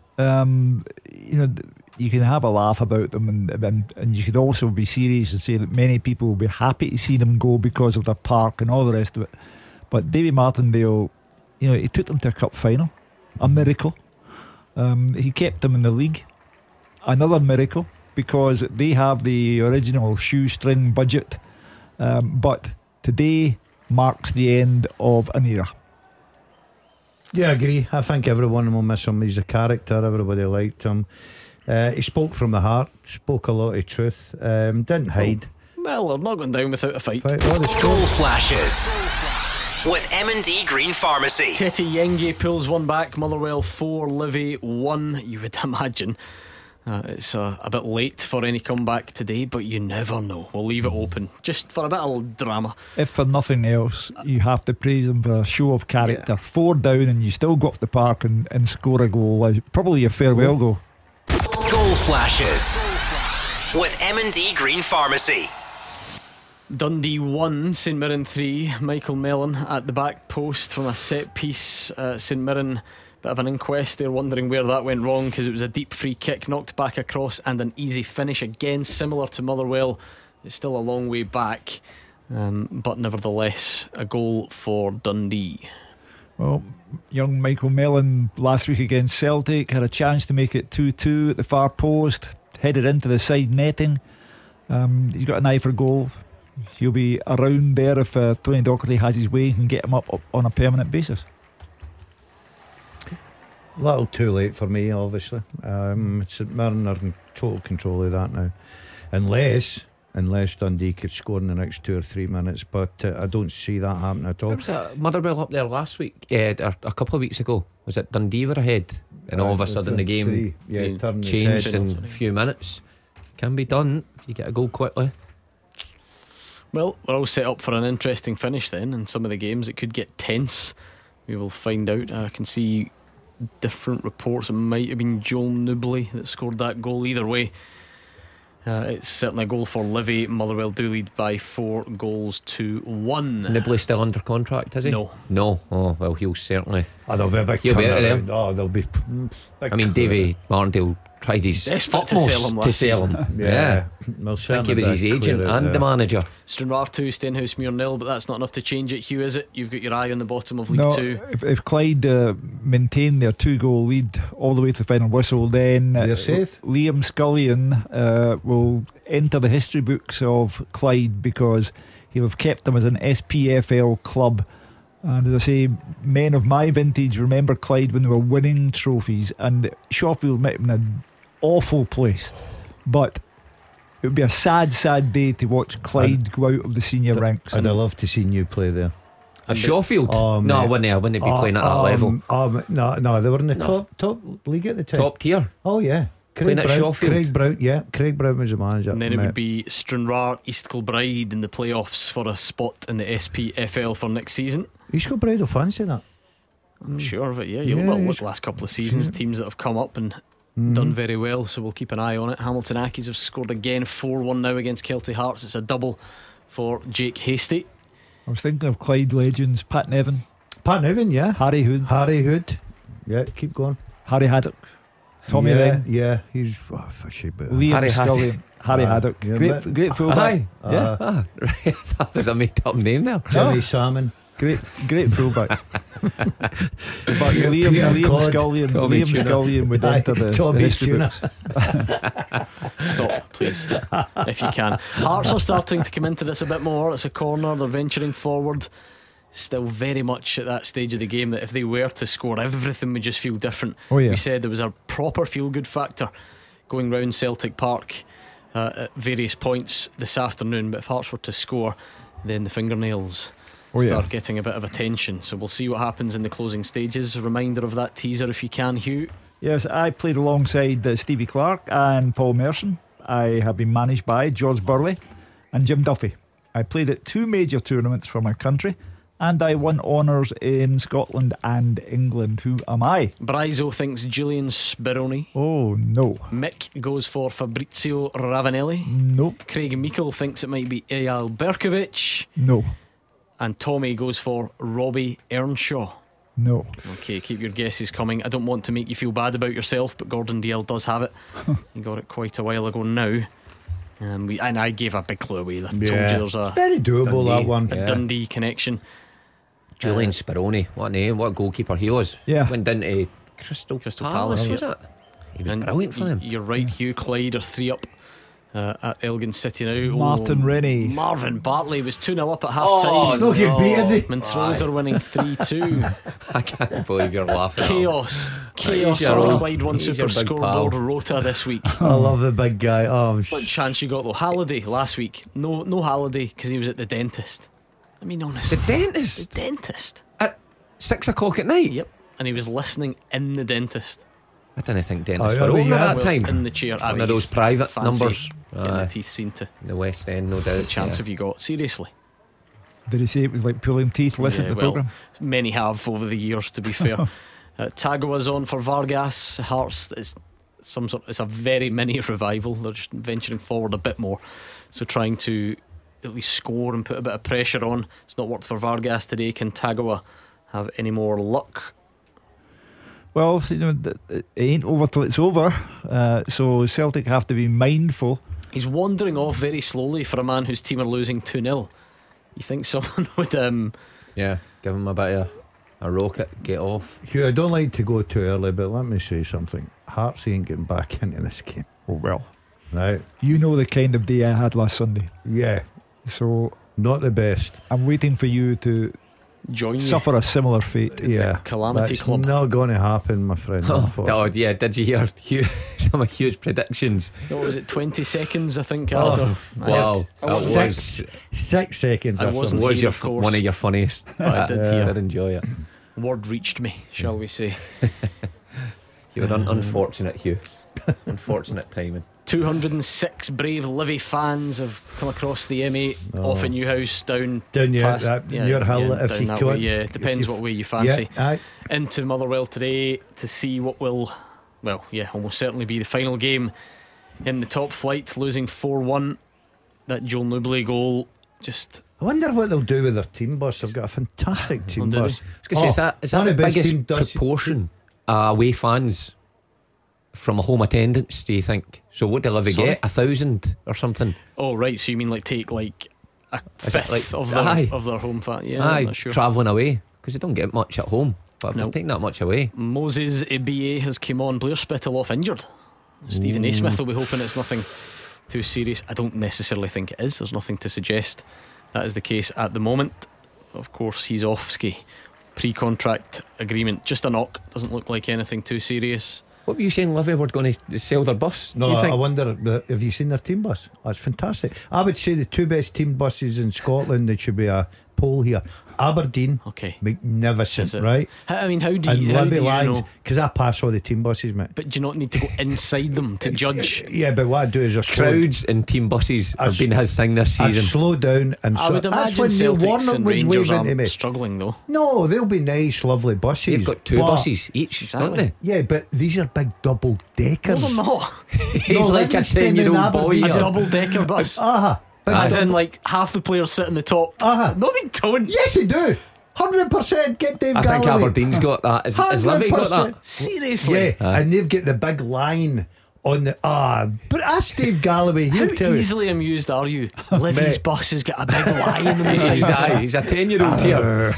Speaker 3: You can have a laugh about them, and you could also be serious and say that many people will be happy to see them go because of their park and all the rest of it. But Davy Martindale, he took them to a cup final, a miracle. He kept them in the league, another miracle, because they have the original shoestring budget. But today marks the end of an era.
Speaker 5: Yeah, I agree. I think everyone will miss him. He's a character. Everybody liked him. He spoke from the heart, spoke a lot of truth, didn't hide.
Speaker 2: Well, they're not going down without a fight.
Speaker 1: Goal flashes with M&D Green Pharmacy.
Speaker 2: Tete Yenge pulls one back. Motherwell 4, Livy 1. You would imagine it's a bit late for any comeback today, but you never know. We'll leave it open just for a bit of drama.
Speaker 3: If for nothing else, you have to praise them for a show of character. 4 down and you still go up the park and score a goal. Probably your farewell goal.
Speaker 1: Goal flashes with M&D Green Pharmacy.
Speaker 2: Dundee 1, St Mirren 3. Michael Mellon at the back post from a set piece. St Mirren, bit of an inquest. They're wondering where that went wrong, because it was a deep free kick knocked back across and an easy finish, again similar to Motherwell. It's still a long way back, but nevertheless a goal for Dundee. Well,
Speaker 3: young Michael Mellon last week against Celtic had a chance to make it 2-2 at the far post, headed into the side netting. He's got an eye for goal. He'll be around there if Tony Docherty has his way and can get him up on a permanent basis.
Speaker 5: A little too late for me, obviously. St Mirren are in total control of that now, unless Dundee could score in the next 2 or 3 minutes, but I don't see that happening at all.
Speaker 4: There was a Motherwell up there last week, a couple of weeks ago. Was it Dundee were ahead, and all of a sudden the game changed in a few minutes. Can be done if you get a goal quickly.
Speaker 2: Well, we're all set up for an interesting finish then. In some of the games it could get tense. We will find out. I can see different reports. It might have been Joel Newbley that scored that goal. Either way, it's certainly a goal for Livy. Motherwell do lead by 4 goals to 1.
Speaker 4: Newbley still under contract, is he?
Speaker 2: No.
Speaker 4: Oh well, he'll certainly.
Speaker 5: There'll be a big turnaround. There'll be.
Speaker 4: I mean, Davy Martindale tried his utmost to sell him. Yeah.
Speaker 5: Well,
Speaker 4: I think he was his agent and the manager.
Speaker 2: Stranraer 2, Stenhousemuir 0, but that's not enough to change it, Hugh, is it? You've got your eye on the bottom of League 2.
Speaker 3: If Clyde maintain their 2-goal lead all the way to the final whistle, then
Speaker 5: they're safe.
Speaker 3: Liam Scullion will enter the history books of Clyde, because he'll have kept them as an SPFL club. And as I say, men of my vintage remember Clyde when they were winning trophies, and Shawfield met him in an awful place. But it would be a sad day to watch Clyde go out of the senior ranks.
Speaker 5: I'd love to see you play there.
Speaker 4: At Shawfield? No, I wouldn't be playing at that level.
Speaker 5: No, they were in the top league at the time.
Speaker 4: Top tier?
Speaker 5: Oh yeah.
Speaker 4: Playing at Shawfield.
Speaker 5: Craig Brown was the manager.
Speaker 2: And then it would be Stranraer, East Kilbride in the playoffs for a spot in the SPFL for next season.
Speaker 5: East Kilbride will fancy that.
Speaker 2: I'm sure of it, yeah. You'll look the last couple of seasons, teams that have come up and done very well, so we'll keep an eye on it. Hamilton Accies have scored again, 4-1 now against Kelty Hearts. It's a double for Jake Hasty.
Speaker 3: I was thinking of Clyde legends, Pat Nevin,
Speaker 5: yeah.
Speaker 3: Harry Hood,
Speaker 5: yeah, keep going.
Speaker 3: Harry Haddock, Tommy Wren.
Speaker 5: Yeah, he's fishy, but
Speaker 3: Liam Scullion, Harry Haddock, great fullback.
Speaker 4: Right, that was a made up name there.
Speaker 5: Jimmy Salmon.
Speaker 3: Great throwback. But Liam Scullion would enter the history books.
Speaker 2: Stop, please, if you can. Hearts are starting to come into this a bit more. It's a corner, they're venturing forward. Still very much at that stage of the game that if they were to score, everything would just feel different. We said there was a proper feel-good factor going round Celtic Park at various points this afternoon, but if Hearts were to score, then the fingernails start getting a bit of attention. So we'll see what happens in the closing stages. A reminder of that teaser if you can, Hugh.
Speaker 3: Yes, I played alongside Stevie Clark and Paul Merson. I have been managed by George Burley and Jim Duffy. I played at 2 major tournaments for my country, and I won honours in Scotland and England. Who am I?
Speaker 2: Bryzo thinks Julian Speroni.
Speaker 3: Oh no.
Speaker 2: Mick goes for Fabrizio Ravanelli.
Speaker 3: Nope.
Speaker 2: Craig Meikle thinks it might be Eyal Berkovic.
Speaker 3: No.
Speaker 2: And Tommy goes for Robbie Earnshaw.
Speaker 3: No.
Speaker 2: Okay, keep your guesses coming. I don't want to make you feel bad about yourself, but Gordon Dalziel does have it. He got it quite a while ago now. And I gave a big clue away. I told you there's a
Speaker 5: very doable
Speaker 4: Dundee,
Speaker 5: that one.
Speaker 2: a Dundee connection.
Speaker 4: Julian Speroni, what a name, what a goalkeeper he was.
Speaker 3: Yeah.
Speaker 4: Went down to Crystal Palace, was it? He was brilliant for them.
Speaker 2: You're right, Hugh. Clyde are 3 up at Elgin City now.
Speaker 3: Martin Rennie.
Speaker 2: Marvin Bartley was 2-0 up at half time.
Speaker 5: He's not getting beat, is he?
Speaker 2: Montrose are winning 3-2.
Speaker 4: I can't believe you're laughing.
Speaker 2: Chaos
Speaker 4: He's
Speaker 2: on
Speaker 4: your-
Speaker 2: the Clyde One
Speaker 4: he's your
Speaker 2: Super
Speaker 4: big
Speaker 2: Scoreboard
Speaker 4: pal.
Speaker 2: rota this week.
Speaker 5: I love the big guy.
Speaker 2: What chance you got though? Halliday last week. No Halliday because he was at the dentist. I mean, honest.
Speaker 4: The dentist?
Speaker 2: The dentist.
Speaker 4: At 6 o'clock at night?
Speaker 2: Yep. And he was listening in the dentist.
Speaker 4: I didn't think dentists
Speaker 5: Oh,
Speaker 4: were
Speaker 5: yeah,
Speaker 4: open
Speaker 5: yeah.
Speaker 4: at that
Speaker 2: Whilst
Speaker 4: time.
Speaker 2: in the chair. I
Speaker 4: One
Speaker 2: mean,
Speaker 4: of those
Speaker 2: he's
Speaker 4: private
Speaker 2: fancy
Speaker 4: numbers.
Speaker 2: Getting
Speaker 4: Aye.
Speaker 2: the teeth seen to.
Speaker 4: In the West End, no doubt.
Speaker 2: What chance
Speaker 4: yeah.
Speaker 2: have you got? Seriously.
Speaker 3: Did he say it was like pulling teeth? Listen
Speaker 2: Yeah,
Speaker 3: to the
Speaker 2: well,
Speaker 3: programme.
Speaker 2: many have over the years, to be fair. Tagawa's on for Vargas. Hearts is it's a very mini revival. They're just venturing forward a bit more, so trying to at least score and put a bit of pressure on. It's not worked for Vargas today. Can Tagawa have any more luck?
Speaker 3: Well, it ain't over till it's over. So Celtic have to be mindful.
Speaker 2: He's wandering off very slowly for a man whose team are losing 2-0. You think someone would
Speaker 4: Yeah, give him a bit of a rocket, get off.
Speaker 5: Hugh, I don't like to go too early, but let me say something. Hearts ain't getting back into this game.
Speaker 3: Oh well.
Speaker 5: Right?
Speaker 3: You know the kind of day I had last Sunday.
Speaker 5: Yeah,
Speaker 3: So
Speaker 5: not the best.
Speaker 3: I'm waiting for you to
Speaker 2: join you?
Speaker 3: suffer a similar fate.
Speaker 5: Yeah,
Speaker 2: Calamity
Speaker 5: that's
Speaker 2: Club.
Speaker 5: not going to happen, my friend.
Speaker 4: Oh,
Speaker 5: unfortunately.
Speaker 4: yeah, did you hear some of Hugh's predictions?
Speaker 2: What was it, 20 seconds I think
Speaker 5: Oh,
Speaker 2: after?
Speaker 4: Wow,
Speaker 2: I
Speaker 4: that
Speaker 2: was-
Speaker 4: was
Speaker 5: 6 seconds.
Speaker 2: I
Speaker 5: or
Speaker 2: wasn't
Speaker 5: something.
Speaker 4: was
Speaker 2: here,
Speaker 4: your
Speaker 2: of course.
Speaker 4: one of your funniest.
Speaker 2: I did hear.
Speaker 4: did enjoy it.
Speaker 2: Word reached me, shall we say.
Speaker 4: You were unfortunate, Hugh. Unfortunate timing.
Speaker 2: 206 brave Livy fans have come across the M8 off in Newhouse down
Speaker 5: Down
Speaker 2: past,
Speaker 5: your hill, if
Speaker 2: down
Speaker 5: you
Speaker 2: that
Speaker 5: can.
Speaker 2: way, yeah, depends what way you fancy.
Speaker 5: Yeah, aye.
Speaker 2: Into Motherwell today to see what will, well, yeah, almost certainly be the final game in the top flight. Losing 4-1. That Joel Newbley goal just.
Speaker 5: I wonder what they'll do with their team bus. They've got a fantastic team
Speaker 2: do they?
Speaker 5: bus.
Speaker 4: I was going to say, is that
Speaker 5: one
Speaker 4: the
Speaker 5: of the best
Speaker 4: biggest
Speaker 5: team does-
Speaker 4: proportion away fans from a home attendance, do you think? So what do Livy
Speaker 2: Sorry?
Speaker 4: get? 1,000 or something?
Speaker 2: Oh, right, so you mean take like a
Speaker 4: Is it
Speaker 2: fifth
Speaker 4: like-
Speaker 2: of
Speaker 4: aye.
Speaker 2: their home fan? Yeah, I'm
Speaker 4: Aye,
Speaker 2: not sure.
Speaker 4: travelling away, because they don't get much at home. But if
Speaker 2: No.
Speaker 4: they're taking that much away,
Speaker 2: Moses Ibie has come on. Blair Spittle off injured. Stephen A. Smith will be hoping it's nothing too serious. I don't necessarily think it is. There's nothing to suggest that is the case at the moment. Of course, he's off ski. Pre-contract agreement, just a knock. Doesn't look like anything too serious.
Speaker 4: what were you saying, Livy were going to sell their bus?
Speaker 5: No,
Speaker 4: do you
Speaker 5: I
Speaker 4: think?
Speaker 5: wonder, have you seen their team bus? That's fantastic. I would say the 2 best team buses in Scotland, there should be a poll here. Aberdeen,
Speaker 2: Okay.
Speaker 5: magnificent,
Speaker 2: Is it?
Speaker 5: right?
Speaker 2: I mean, how do
Speaker 5: And
Speaker 2: you
Speaker 5: Livy
Speaker 2: know?
Speaker 5: Lions, because I pass all the team buses, mate.
Speaker 2: But do you not need to go inside them to judge?
Speaker 5: Yeah, but what I do is I slow,
Speaker 4: Crowds in team buses have been his thing this
Speaker 5: I
Speaker 4: season.
Speaker 5: slow down, and
Speaker 2: I
Speaker 5: so
Speaker 2: would
Speaker 5: that's
Speaker 2: imagine
Speaker 5: when Neil
Speaker 2: Celtics
Speaker 5: Warnock
Speaker 2: and
Speaker 5: was
Speaker 2: Rangers
Speaker 5: waving to
Speaker 2: aren't
Speaker 5: me.
Speaker 2: struggling though.
Speaker 5: No, they'll be nice, lovely buses.
Speaker 4: They've got 2
Speaker 5: but-
Speaker 4: buses each,
Speaker 2: Exactly.
Speaker 4: don't they?
Speaker 5: Yeah, but these are big double
Speaker 2: No,
Speaker 5: deckers.
Speaker 2: they're not.
Speaker 4: He's like a
Speaker 5: Livingston and
Speaker 4: 10-year-old boy.
Speaker 5: Aberdeen.
Speaker 2: A
Speaker 4: here.
Speaker 2: double-decker bus. As in, like, half the players sit in the top. No, they don't.
Speaker 5: Yes, they do. 100%. Get Dave
Speaker 4: I think
Speaker 5: Galloway.
Speaker 4: Aberdeen's got that. Has Livy got that?
Speaker 5: 100%.
Speaker 2: Seriously.
Speaker 5: Yeah, and they've got the big line on the but ask Dave Galloway. He'll
Speaker 2: How
Speaker 5: tell you.
Speaker 2: easily amused are you? Livy's
Speaker 5: Mate.
Speaker 2: bus has got a big lion in the side.
Speaker 4: He's a 10-year-old here.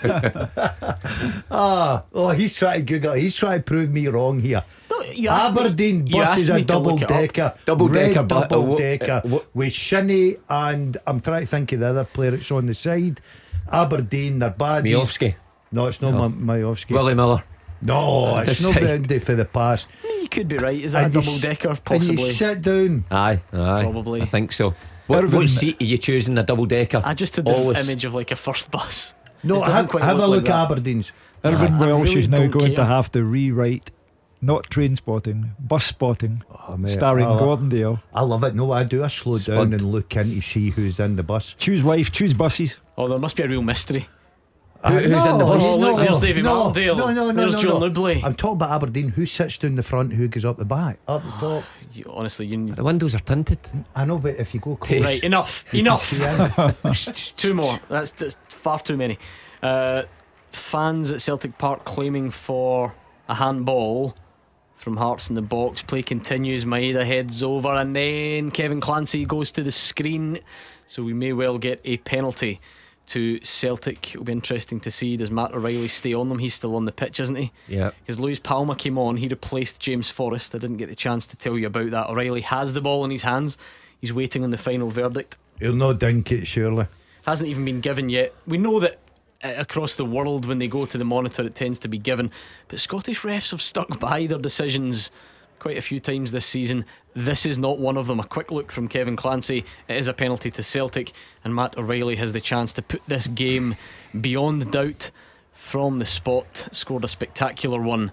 Speaker 5: He's trying to Google it. He's trying to prove me wrong here.
Speaker 2: No, you asked me-
Speaker 5: Aberdeen
Speaker 2: you
Speaker 5: bus
Speaker 2: asked
Speaker 5: is a
Speaker 2: me to look it up.
Speaker 5: double-decker.
Speaker 4: Double-decker,
Speaker 5: Red
Speaker 4: but-
Speaker 5: double-decker
Speaker 4: what-
Speaker 5: with Shinnie, and I'm trying to think of the other player that's on the side. Aberdeen, they're bad.
Speaker 4: Miovski.
Speaker 5: No, it's not Miovski.
Speaker 4: Willie Miller.
Speaker 5: No, it's not
Speaker 4: Side.
Speaker 5: Bendy for the pass.
Speaker 2: You could be right. Is that
Speaker 5: And
Speaker 2: a
Speaker 5: you
Speaker 2: double decker?
Speaker 5: And
Speaker 2: Possibly.
Speaker 5: you sit down.
Speaker 4: Aye.
Speaker 2: Probably.
Speaker 4: I think so. What
Speaker 3: Irvin-
Speaker 4: seat are you choosing? The double decker?
Speaker 2: I just had the image of like a first bus.
Speaker 5: No,
Speaker 2: This doesn't quite
Speaker 5: have a
Speaker 2: look
Speaker 5: look
Speaker 2: like
Speaker 5: at
Speaker 2: that.
Speaker 5: Aberdeen's.
Speaker 3: Irvin
Speaker 2: I
Speaker 3: Welsh
Speaker 2: really
Speaker 3: is now
Speaker 2: don't
Speaker 3: going to
Speaker 2: care.
Speaker 3: have to rewrite not Train Spotting, Bus Spotting,
Speaker 5: Mate,
Speaker 3: starring
Speaker 5: I-
Speaker 3: Gordondale.
Speaker 5: I love it. No, I do. I slow down
Speaker 4: Spud.
Speaker 5: and look in to see who's in the bus.
Speaker 3: Choose life, choose buses.
Speaker 2: Oh, there must be a real mystery.
Speaker 4: Who's in the bus?
Speaker 2: Oh, look, there's Davy Martindale.
Speaker 5: No,
Speaker 2: There's Joe Nibley.
Speaker 5: I'm talking about Aberdeen. Who sits down the front? Who goes up the back? Up the top.
Speaker 2: Honestly, you.
Speaker 4: The windows are tinted.
Speaker 5: I know, but if you go close,
Speaker 2: Right, enough.
Speaker 5: you can
Speaker 2: Enough.
Speaker 5: see in.
Speaker 2: Two more. That's just far too many. Fans at Celtic Park claiming for a handball from Hearts in the box. Play continues. Maeda heads over, and then Kevin Clancy goes to the screen. So we may well get a penalty to Celtic. It'll be interesting to see. Does Matt O'Reilly stay on them? He's still on the pitch, isn't he?
Speaker 4: Yeah.
Speaker 2: Because Luis Palma came on. He replaced James Forrest. I didn't get the chance to tell you about that. O'Reilly has the ball in his hands. He's waiting on the final verdict.
Speaker 5: He'll not dink it, surely.
Speaker 2: Hasn't even been given yet. We know that across the world, when they go to the monitor, it tends to be given. But Scottish refs have stuck by their decisions quite a few times this season. This is not one of them. A quick look from Kevin Clancy. It is a penalty to Celtic, and Matt O'Reilly has the chance to put this game beyond doubt from the spot. Scored a spectacular one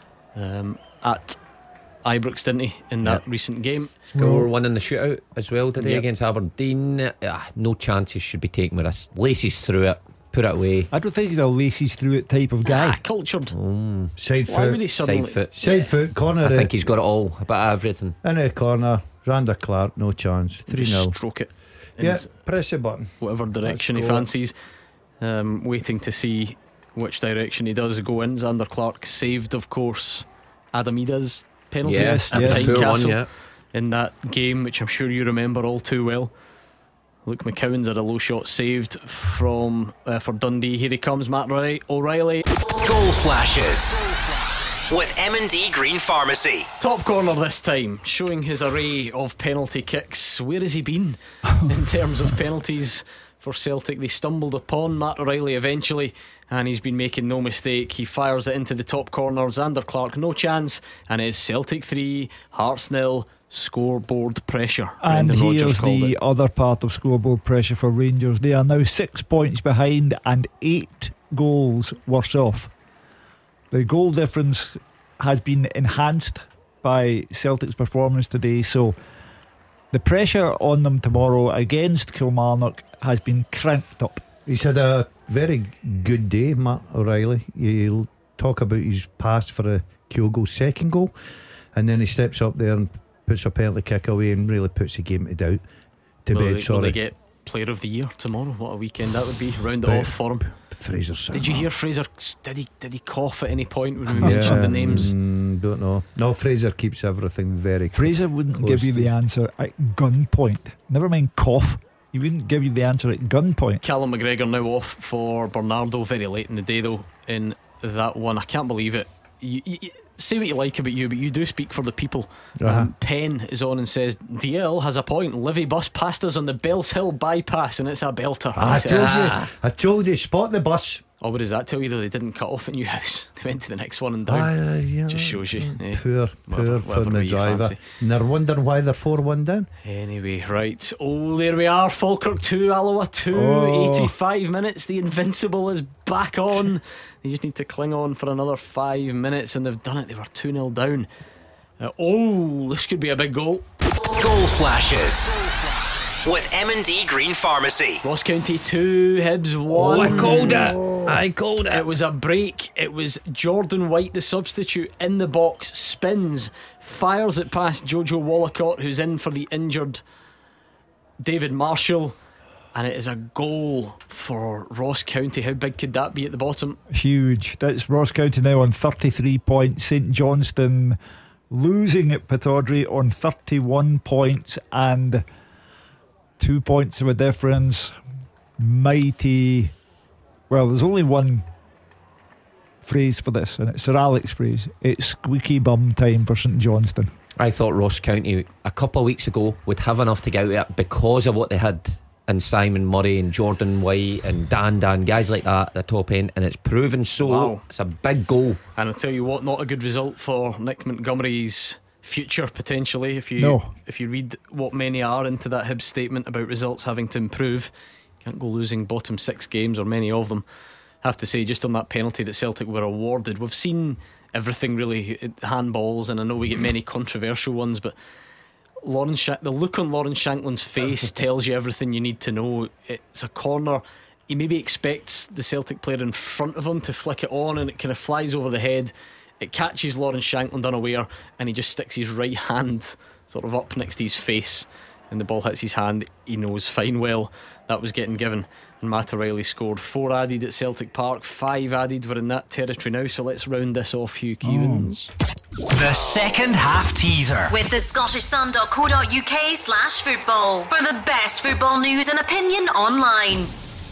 Speaker 2: at Ibrox, didn't he, in that recent game?
Speaker 4: Score one in the shootout as well today
Speaker 2: Yep.
Speaker 4: against Aberdeen. No chances should be taken with us. Laces through it, put it away.
Speaker 3: I don't think he's a laces through it type of guy.
Speaker 2: Cultured.
Speaker 5: Side
Speaker 2: Why would
Speaker 5: foot,
Speaker 2: he suddenly?
Speaker 4: Side foot.
Speaker 5: side foot, corner.
Speaker 4: I think he's got it all, a bit of everything.
Speaker 5: in the corner. Randa Clark, no chance. 3-0.
Speaker 2: Stroke it in
Speaker 5: Yeah, press the button.
Speaker 2: whatever direction he
Speaker 5: Let's go.
Speaker 2: fancies. Waiting to see which direction he does go in. Xander Clark saved, of course, Adam Ida's penalty
Speaker 3: Yes,
Speaker 2: at
Speaker 3: yes.
Speaker 4: Poor one,
Speaker 2: Tynecastle
Speaker 4: yeah.
Speaker 2: in that game, which I'm sure you remember all too well. Luke McCowan's had a low shot saved from for Dundee. Here he comes, Matt O'Reilly.
Speaker 1: Goal flashes with M&D Green Pharmacy.
Speaker 2: Top corner this time, showing his array of penalty kicks. Where has he been in terms of penalties for Celtic? They stumbled upon Matt O'Reilly eventually, and he's been making no mistake. He fires it into the top corner. Xander Clark, no chance, and it's Celtic 3, Hearts 0. Scoreboard pressure.
Speaker 3: And
Speaker 2: Brendan Rodgers
Speaker 3: here's
Speaker 2: called
Speaker 3: the
Speaker 2: it.
Speaker 3: other part of scoreboard pressure for Rangers. They are now 6 points behind and 8 goals worse off. The goal difference has been enhanced by Celtic's performance today, so the pressure on them tomorrow against Kilmarnock has been cranked up.
Speaker 5: He's had a very good day, Matt O'Reilly. He'll talk about his pass for a Kyogo's second goal, and then he steps up there and puts a penalty kick away and really puts the game to doubt. To
Speaker 2: Will
Speaker 5: bed,
Speaker 2: they, will
Speaker 5: sorry.
Speaker 2: they get Player of the Year tomorrow? What a weekend that would be. Round it
Speaker 5: But-
Speaker 2: off for him.
Speaker 5: Fraser.
Speaker 2: Did you hear Fraser? Did he cough at any point when we mentioned the names?
Speaker 5: Don't know. No, Fraser keeps everything very
Speaker 3: Fraser wouldn't
Speaker 5: close
Speaker 3: give you
Speaker 5: to-
Speaker 3: the answer at gunpoint. Never mind cough. He wouldn't give you the answer at gunpoint.
Speaker 2: Callum McGregor now off for Bernardo. Very late in the day though in that one. I can't believe it. You say what you like about you, but you do speak for the people. Penn is on and says DL has a point. Livy bus passed us on the Bells Hill bypass, and it's a belter.
Speaker 5: I told you, spot the bus.
Speaker 2: Oh, what does that tell you though? They didn't cut off at Newhouse. They went to the next one and down.
Speaker 5: Yeah.
Speaker 2: Just shows you.
Speaker 5: Poor
Speaker 2: Whatever
Speaker 5: from
Speaker 2: way
Speaker 5: the
Speaker 2: you
Speaker 5: driver.
Speaker 2: fancy.
Speaker 5: And they're wondering why they're 4-1 down.
Speaker 2: Anyway, right. Oh, there we are. Falkirk 2, Alloa 2.
Speaker 3: Oh.
Speaker 2: 85 minutes. The Invincible is back on. They just need to cling on for another 5 minutes, and they've done it. They were 2-0 down. This could be a big goal.
Speaker 1: Goal flashes with M&D Green Pharmacy.
Speaker 2: Ross County 2, Hibs 1.
Speaker 4: I called it.
Speaker 2: It was a break. It was Jordan White, the substitute, in the box, spins, fires it past Jojo Wallacott, who's in for the injured David Marshall, and it is a goal for Ross County. How big could that be at the bottom?
Speaker 3: Huge. That's Ross County now on 33 points. St Johnstone losing at Pittodrie on 31 points and 2 points of a difference. Mighty. Well, there's only one phrase for this, and it's Sir Alex phrase. It's squeaky bum time for St Johnstone.
Speaker 4: I thought Ross County a couple of weeks ago would have enough to get out of it because of what they had in Simon Murray and Jordan White and Dan, guys like that at the top end, and it's proven so.
Speaker 2: Wow.
Speaker 4: It's a big goal.
Speaker 2: And I'll tell you what, not a good result for Nick Montgomery's future potentially. If you read what many are into that Hibs statement about results having to improve, you can't go losing bottom 6 games, or many of them. I have to say, just on that penalty that Celtic were awarded, we've seen everything really, handballs, and I know we get many controversial ones, but the look on Lawrence Shankland's face tells you everything you need to know. It's a corner. He maybe expects the Celtic player in front of him to flick it on, and it kind of flies over the head. It catches Lawrence Shankland unaware, and he just sticks his right hand sort of up next to his face, and the ball hits his hand. He knows fine well that was getting given, and Matt O'Reilly scored. 4 added at Celtic Park, 5 added. We're in that territory now, so let's round this off, Hugh Keevans.
Speaker 1: The second half teaser
Speaker 6: with the scottishsun.co.uk/football for the best football news and opinion online.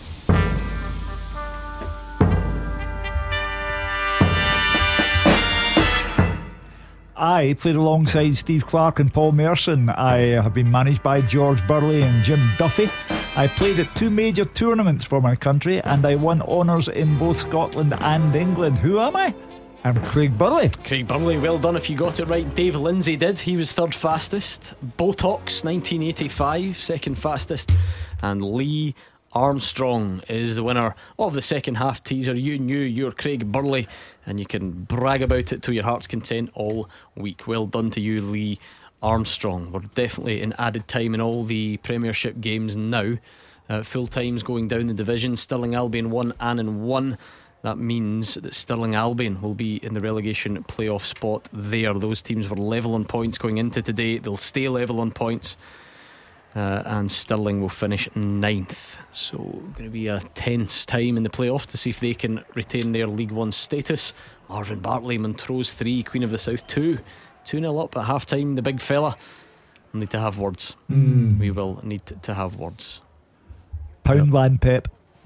Speaker 3: I played alongside Steve Clarke and Paul Merson. I have been managed by George Burley and Jim Duffy. I played at 2 major tournaments for my country, and I won honours in both Scotland and England. Who am I? I'm Craig Burley.
Speaker 2: Craig Burley, well done if you got it right. Dave Lindsay did. He was 3rd fastest. Botox 1985 second fastest, and Lee Armstrong is the winner of the second half teaser. You knew you're Craig Burley, and you can brag about it to your heart's content all week. Well done to you, Lee Armstrong. We're definitely in added time in all the Premiership games now. Full times going down the division. Stirling Albion 1, Annan 1. That means that Stirling Albion will be in the relegation playoff spot there. Those teams were level on points going into today. They'll stay level on points, and Stirling will finish 9th. So going to be a tense time in the playoff to see if they can retain their League One status. Marvin Bartley, Montrose 3, Queen of the South 2. 2-0 up at half time. The big fella will need to have words. We will need to have words.
Speaker 3: Poundland Pep.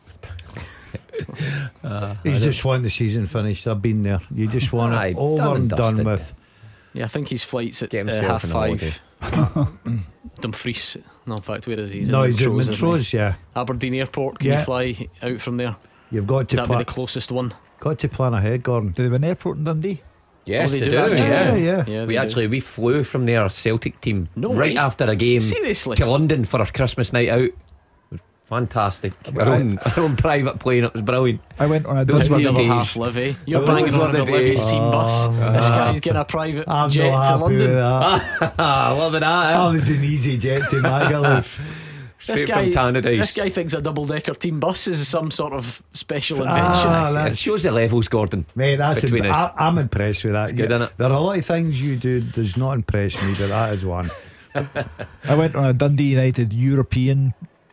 Speaker 5: He's just wanting the season finished. I've been there. You just want it over and done with.
Speaker 2: Yeah, I think his flight's at
Speaker 4: himself
Speaker 2: 5:30. Dumfries. No, in fact, where is he?
Speaker 5: He's in Montrose, yeah.
Speaker 2: Aberdeen Airport. Can you fly out from there?
Speaker 5: You've got to
Speaker 2: That'd be the closest one.
Speaker 5: Got to plan ahead, Gordon.
Speaker 3: Do they have an airport in Dundee?
Speaker 4: Yes,
Speaker 2: they
Speaker 4: do.
Speaker 5: Yeah.
Speaker 4: We flew from their Celtic team
Speaker 2: right
Speaker 4: after a game.
Speaker 2: Seriously?
Speaker 4: To London for our Christmas night out. Fantastic. Our own private plane. It was brilliant.
Speaker 3: I went on a
Speaker 2: Those were
Speaker 3: Dundee
Speaker 2: the
Speaker 3: days.
Speaker 2: half Livy. You're banging on about Livy's team bus. This guy's getting a private jet to London.
Speaker 4: Loving that.
Speaker 5: I was an easy jet to Magaluf.
Speaker 4: Straight from Canada.
Speaker 2: This guy thinks a double-decker team bus is some sort of special invention.
Speaker 4: It shows the levels, Gordon.
Speaker 5: Mate,
Speaker 4: between us.
Speaker 5: I'm impressed with that.
Speaker 4: It's good, isn't it?
Speaker 5: There are a lot of things you do does not impress me, but that is one.
Speaker 3: I went on a Dundee United European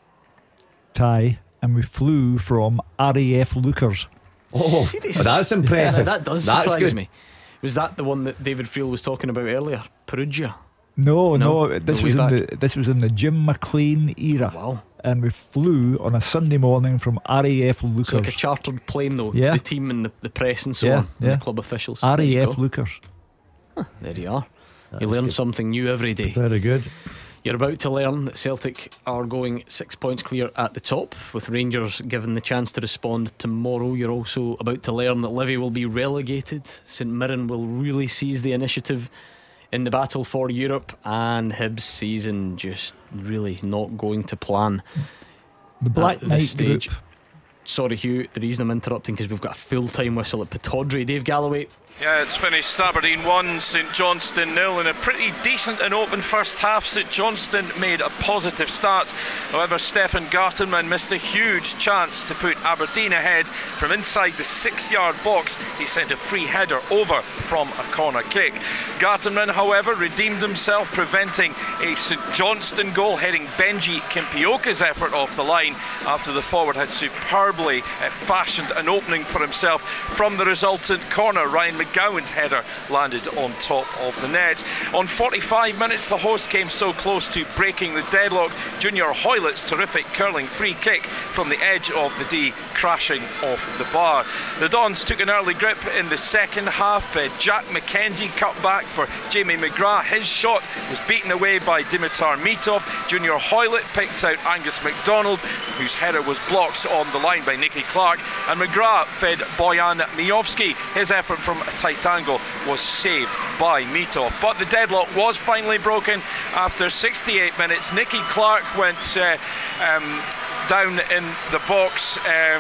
Speaker 3: tie, and we flew from RAF Lookers.
Speaker 4: Oh, that's impressive.
Speaker 2: That does surprise me. Was that the one that David Friel was talking about earlier? Perugia?
Speaker 3: No, this was in the Jim McLean era.
Speaker 2: Wow.
Speaker 3: And we flew on a Sunday morning from RAF Lookers.
Speaker 2: So like a chartered plane though.
Speaker 3: Yeah.
Speaker 2: The team and the press and so on, and the club officials.
Speaker 3: RAF Lookers.
Speaker 2: There you are. You learn something new every day.
Speaker 5: Very good.
Speaker 2: You're about to learn that Celtic are going 6 points clear at the top, with Rangers given the chance to respond tomorrow. You're also about to learn that Livy will be relegated, St Mirren will really seize the initiative in the battle for Europe, and Hibs' season just really not going to plan.
Speaker 3: The Black
Speaker 2: at
Speaker 3: Knight
Speaker 2: this stage.
Speaker 3: group.
Speaker 2: Sorry Hugh, the reason I'm interrupting because we've got a full-time whistle at Pittodrie. Dave Galloway.
Speaker 7: Yeah, it's finished Aberdeen 1, St Johnstone 0 in a pretty decent and open first half. St Johnstone made a positive start. However, Stefan Gartenmann missed a huge chance to put Aberdeen ahead from inside the 6-yard box. He sent a free header over from a corner kick. Gartenmann, however, redeemed himself, preventing a St Johnstone goal, heading Benji Kimpioka's effort off the line after the forward had superb superbly fashioned an opening for himself from the resultant corner. Ryan McGowan's header landed on top of the net. On 45 minutes, the host came so close to breaking the deadlock. Junior Hoylett's terrific curling free kick from the edge of the D crashing off the bar. The Dons took an early grip in the second half. Jack McKenzie cut back for Jamie McGrath. His shot was beaten away by Dimitar Mitov. Junior Hoylett picked out Angus MacDonald, whose header was blocked on the line by Nicky Clark, and McGrath fed Bojan Mijovski. His effort from a tight angle was saved by Mitov. But the deadlock was finally broken after 68 minutes. Nicky Clark went down in the box.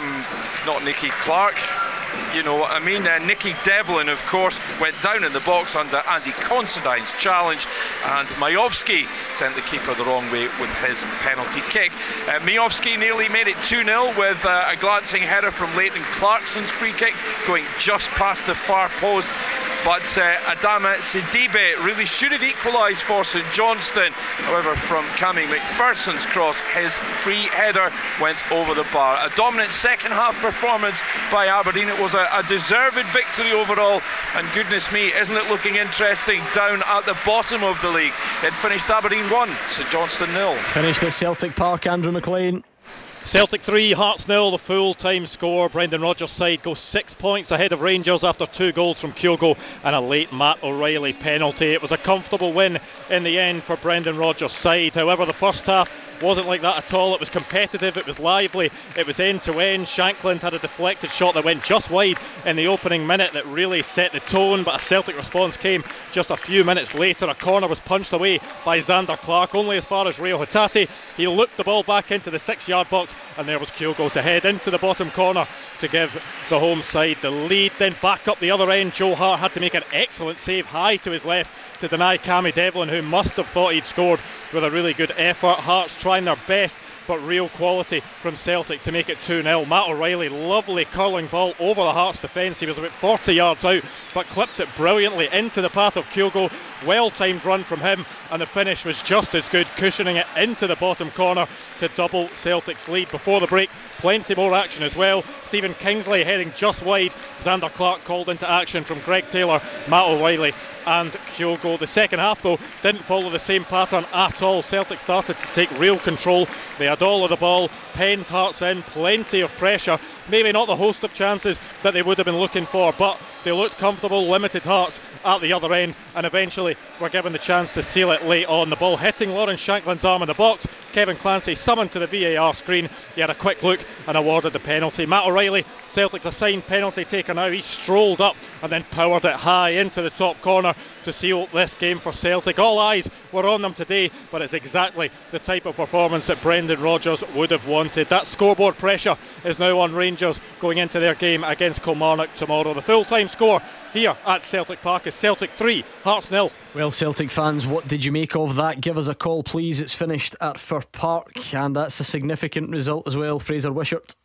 Speaker 7: Not Nicky Clark, you know what I mean. Nicky Devlin, of course, went down in the box under Andy Considine's challenge, and Majovski sent the keeper the wrong way with his penalty kick. Majovski nearly made it 2-0 with a glancing header from Leighton Clarkson's free kick going just past the far post. But Adama Sidibe really should have equalised for St Johnstone. However, from Cammy McPherson's cross, his free header went over the bar. A dominant second half performance by Aberdeen. It was a deserved victory overall, and goodness me, isn't it looking interesting down at the bottom of the league? It finished Aberdeen 1, St Johnstone 0.
Speaker 2: Finished at Celtic Park, Andrew McLean.
Speaker 8: Celtic 3, Hearts 0, the full-time score. Brendan Rodgers' side goes 6 points ahead of Rangers after 2 goals from Kyogo and a late Matt O'Reilly penalty. It was a comfortable win in the end for Brendan Rodgers' side. However, the first half wasn't like that at all. It was competitive, it was lively, it was end to end. Shankland had a deflected shot that went just wide in the opening minute that really set the tone, but a Celtic response came just a few minutes later. A corner was punched away by Xander Clark only as far as Rio Hatate. He looped the ball back into the 6-yard box, and there was Kyogo to head into the bottom corner to give the home side the lead. Then back up the other end, Joe Hart had to make an excellent save high to his left to deny Cammy Devlin, who must have thought he'd scored with a really good effort. Hearts trying their best, but real quality from Celtic to make it 2-0. Matt O'Reilly, lovely curling ball over the Hearts defence. He was about 40 yards out, but clipped it brilliantly into the path of Kyogo. Well-timed run from him, and the finish was just as good, cushioning it into the bottom corner to double Celtic's lead. Before the break, plenty more action as well. Stephen Kingsley heading just wide. Xander Clark called into action from Greg Taylor, Matt O'Reilly and Kyogo. The second half, though, didn't follow the same pattern at all. Celtic started to take real control. They had all of the ball, penned Hearts in, plenty of pressure. Maybe not the host of chances that they would have been looking for, but they looked comfortable, limited Hearts at the other end, and eventually were given the chance to seal it late on. The ball hitting Lawrence Shankland's arm in the box. Kevin Clancy summoned to the VAR screen. He had a quick look and awarded the penalty. Matt O'Reilly, Celtic's assigned penalty taker now. He strolled up and then powered it high into the top corner to seal this game for Celtic. All eyes were on them today, but it's exactly the type of performance that Brendan Rodgers would have wanted. That scoreboard pressure is now on Rangers going into their game against Kilmarnock tomorrow. The full-time score here at Celtic Park is Celtic 3, Hearts 0.
Speaker 2: Well, Celtic fans, what did you make of that? Give us a call, please. It's finished at Fir Park, and that's a significant result as well. Fraser Wishart.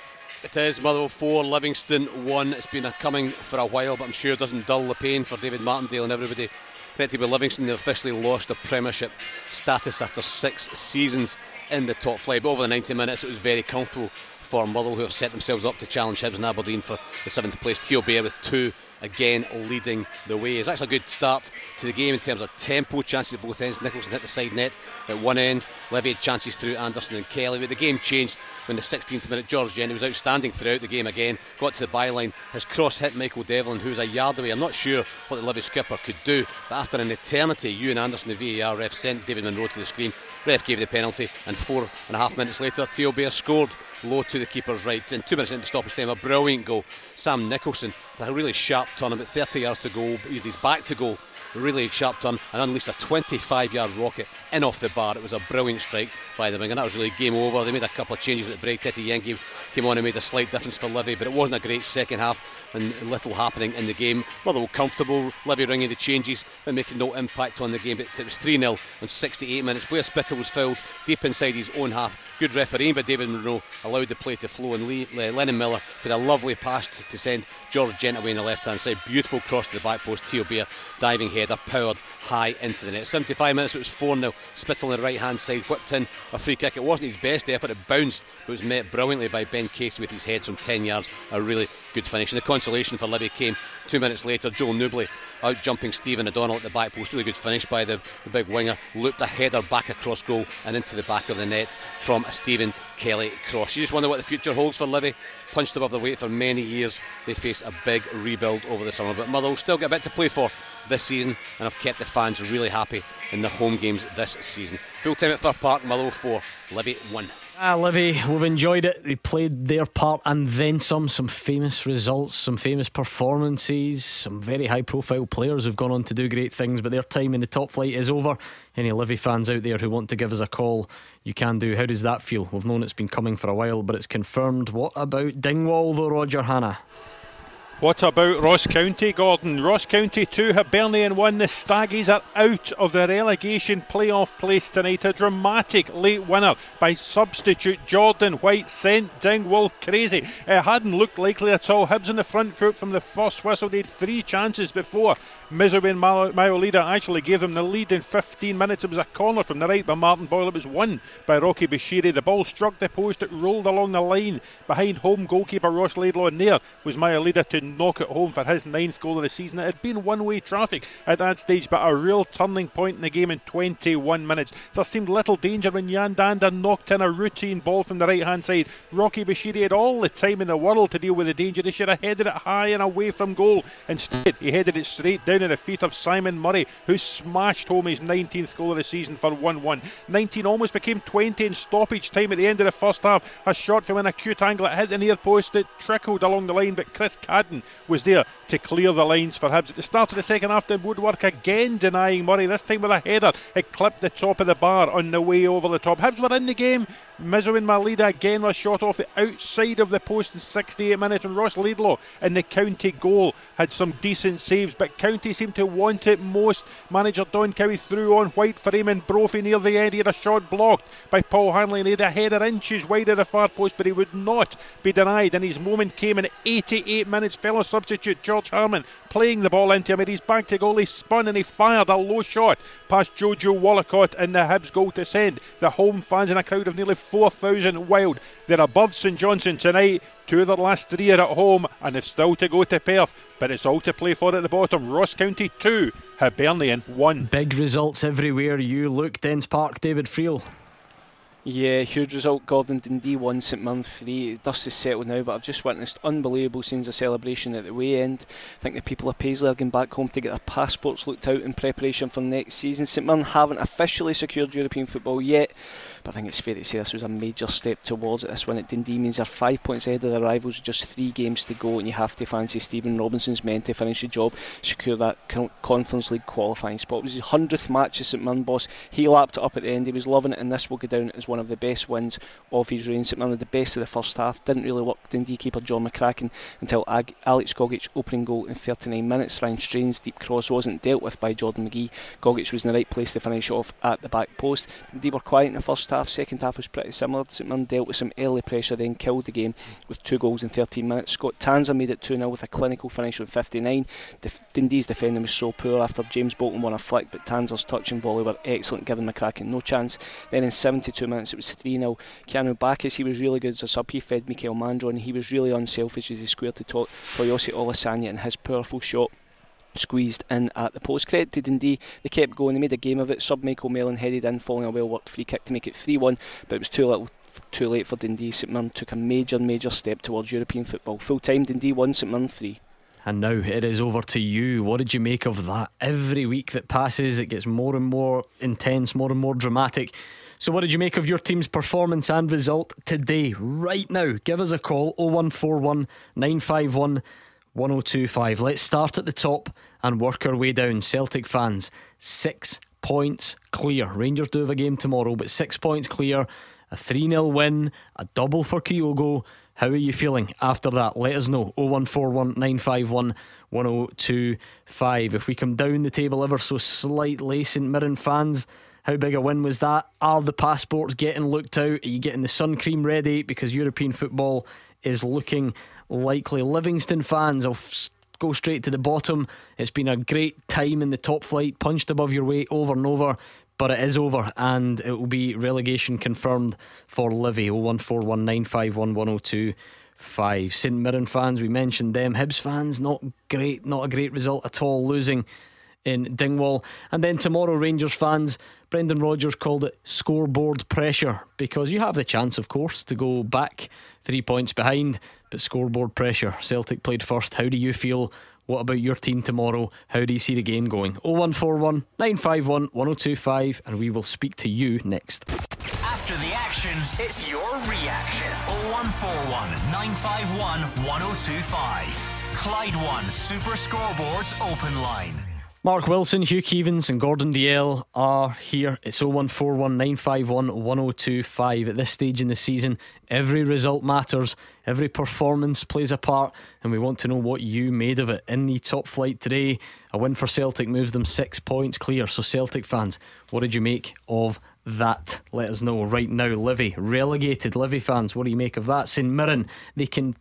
Speaker 9: It is. Motherwell 4, Livingston 1. It's been coming for a while, but I'm sure it doesn't dull the pain for David Martindale and everybody connected with Livingston. They've officially lost their Premiership status after 6 seasons in the top flight. But over the 90 minutes, it was very comfortable for Motherwell, who have set themselves up to challenge Hibs and Aberdeen for the 7th place. Theo Bair with 2 again leading the way. It's actually a good start to the game in terms of tempo, chances at both ends. Nicholson hit the side net at one end. Levy had chances through Anderson and Kelly, but the game changed when the 16th minute George Jenny was outstanding throughout the game again, got to the byline, his cross hit Michael Devlin, who was a yard away. I'm not sure what the Livy skipper could do, but after an eternity, Ewan Anderson, the VAR ref, sent David Munro to the screen. Ref gave the penalty, and 4.5 minutes later, Theo Bair scored low to the keeper's right. And 2 minutes into stoppage time, a brilliant goal. Sam Nicholson, a really sharp turn, about 30 yards to go, he's back to goal. Really sharp turn and unleashed a 25-yard rocket in off the bar. It was a brilliant strike by the wing, and that was really game over. They made a couple of changes at the break. Tete Yengi came on and made a slight difference for Livy, but it wasn't a great second half and little happening in the game. Motherwell comfortable, Livy ringing the changes but making no impact on the game. But it was 3-0 in 68 minutes. Blair Spittle was fouled deep inside his own half. Good refereeing by David Munro allowed the play to flow, and Lennon Miller with a lovely pass to send George Gent away on the left hand side. Beautiful cross to the back post. Theo Bair diving header powered high into the net. 75 minutes, it was 4-0. Spittle on the right hand side whipped in a free kick. It wasn't his best effort, it bounced, but was met brilliantly by Ben Ken Casey with his heads from 10 yards, a really good finish. And the consolation for Livy came 2 minutes later. Joel Newbley out jumping Stephen O'Donnell at the back post. Really good finish by the big winger. Looped a header back across goal and into the back of the net from a Stephen Kelly cross. You just wonder what the future holds for Livy. Punched above their weight for many years. They face a big rebuild over the summer, but Motherwell still get a bit to play for this season and have kept the fans really happy in the home games this season. Full time at Fir Park, Motherwell 4, Livy 1.
Speaker 2: Livy, we've enjoyed it. They played their part and then some famous results, some famous performances, some very high profile players who've gone on to do great things, but their time in the top flight is over. Any Livy fans out there who want to give us a call, you can do. How does that feel? We've known it's been coming for a while, but it's confirmed. What about Dingwall though, Roger Hannah?
Speaker 8: What about Ross County, Gordon? Ross County 2, Hibernian 1. The Staggies are out of the relegation playoff place tonight. A dramatic late winner by substitute Jordan White sent Dingwall crazy. It hadn't looked likely at all. Hibs on the front foot from the first whistle. They had 3 chances before Misery and Mayolida actually gave them the lead in 15 minutes. It was a corner from the right by Martin Boyle. It was won by Rocky Bashiri. The ball struck the post. It rolled along the line behind home goalkeeper Ross Laidlaw, and there was Mayolida to knock it home for his 9th goal of the season. It had been one-way traffic at that stage, but a real turning point in the game in 21 minutes. There seemed little danger when Jan Dander knocked in a routine ball from the right hand side. Rocky Bashiri had all the time in the world to deal with the danger. He should have headed it high and away from goal. Instead he headed it straight down in the feet of Simon Murray, who smashed home his 19th goal of the season for 1-1. 19 almost became 20 in stoppage time at the end of the first half. A shot from an acute angle, it hit the near post, it trickled along the line, but Chris Cadden was there to clear the lines for Hibs. At the start of the second half, the woodwork again denying Murray, this time with a header. It clipped the top of the bar on the way over the top. Hibs were in the game. Misery Malida again was shot off the outside of the post in 68 minutes, and Ross Laidlaw in the County goal had some decent saves, but County seemed to want it most. Manager Don Cowie threw on White for Eamon Brophy near the end. He had a shot blocked by Paul Hanley and he had a header inches wide of the far post, but he would not be denied, and his moment came in 88 minutes. Fellow substitute George Harmon playing the ball into him, and he's back to goal. He spun and he fired a low shot past Jojo Wallacott in the Hibs goal to send the home fans in a crowd of nearly 4,000 wild. They're above St Johnstone tonight. 2 of their last 3 are at home, and they've still to go to Perth, but it's all to play for at the bottom. Ross County 2, Hibernian 1.
Speaker 2: Big results everywhere you look. Dens Park, David Friel.
Speaker 10: Yeah, huge result. Gordon. Dundee 1, St Mirren 3. Dust is settled now, but I've just witnessed unbelievable scenes of celebration at the way end. I think the people of Paisley are going back home to get their passports looked out in preparation for next season. St Mirren haven't officially secured European football yet, but I think it's fair to say this was a major step towards it. This win at Dundee means they're 5 points ahead of their rivals with just 3 games to go, and you have to fancy Stephen Robinson's men to finish the job, secure that Conference League qualifying spot. It was his 100th match as St Mirren boss. He lapped it up at the end. He was loving it, and this will go down as one of the best wins of his reign. St Mirren had the best of the first half, didn't really work Dundee keeper John McCracken until Alex Gogic's opening goal in 39 minutes. Ryan Strain's deep cross wasn't dealt with by Jordan McGee. Gogic was in the right place to finish off at the back post. Dundee were quiet in the first half. Second half was pretty similar. St Mirren dealt with some early pressure, then killed the game with 2 goals in 13 minutes. Scott Tanser made it 2-0 with a clinical finish on 59. Dundee's defending was so poor after James Bolton won a flick, but Tanser's touch and volley were excellent, giving McCracken no chance. Then in 72 minutes it was 3-0. Keanu Bacchus, he was really good as a sub. He fed Mikael Mandron, and he was really unselfish as he squared to Toyosi Olasanya, and his powerful shot squeezed in at the post. Credit to Dundee, they kept going, they made a game of it. Sub Michael Mellon headed in following a well worked free kick to make it 3-1, but it was too late for Dundee. St Mirren took a major step towards European football. Full time Dundee 1, St Mirren 3.
Speaker 2: And now it is over to you. What did you make of that? Every week that passes it gets more and more intense, more and more dramatic. So what did you make of your team's performance and result today? Right now, give us a call, 0141 951 1025. Let's start at the top and work our way down. Celtic fans, 6 points clear. Rangers do have a game tomorrow, but 6 points clear. A 3-0 win, a double for Kyogo. How are you feeling after that? Let us know, 0141 951 1025. If we come down the table ever so slightly, St Mirren fans, how big a win was that? Are the passports getting looked out? Are you getting the sun cream ready? Because European football is looking likely. Livingston fans, I'll go straight to the bottom. It's been a great time in the top flight, punched above your weight over and over. but it is over, and it will be relegation confirmed for Livy. 01419511025. St Mirren fans, we mentioned them. Hibs fans, not great, not a great result at all, losing in Dingwall. And then tomorrow, Rangers fans, Brendan Rodgers called it scoreboard pressure, because you have the chance, of course, to go back 3 points behind, but scoreboard pressure. Celtic played first. How do you feel? What about your team tomorrow? How do you see the game going? 0141 951 1025, and we will speak to you next.
Speaker 1: After the action, it's your reaction. 0141 951 1025. Clyde One Super Scoreboards Open Line.
Speaker 2: Mark Wilson, Hugh Keevins and Gordon Dalziel are here. It's 0141 951 1025. At this stage in the season, every result matters, every performance plays a part, and we want to know what you made of it. In the top flight today, a win for Celtic moves them 6 points clear. So Celtic fans, what did you make of that? Let us know right now. Livy relegated. Livy fans, what do you make of that? St Mirren, they can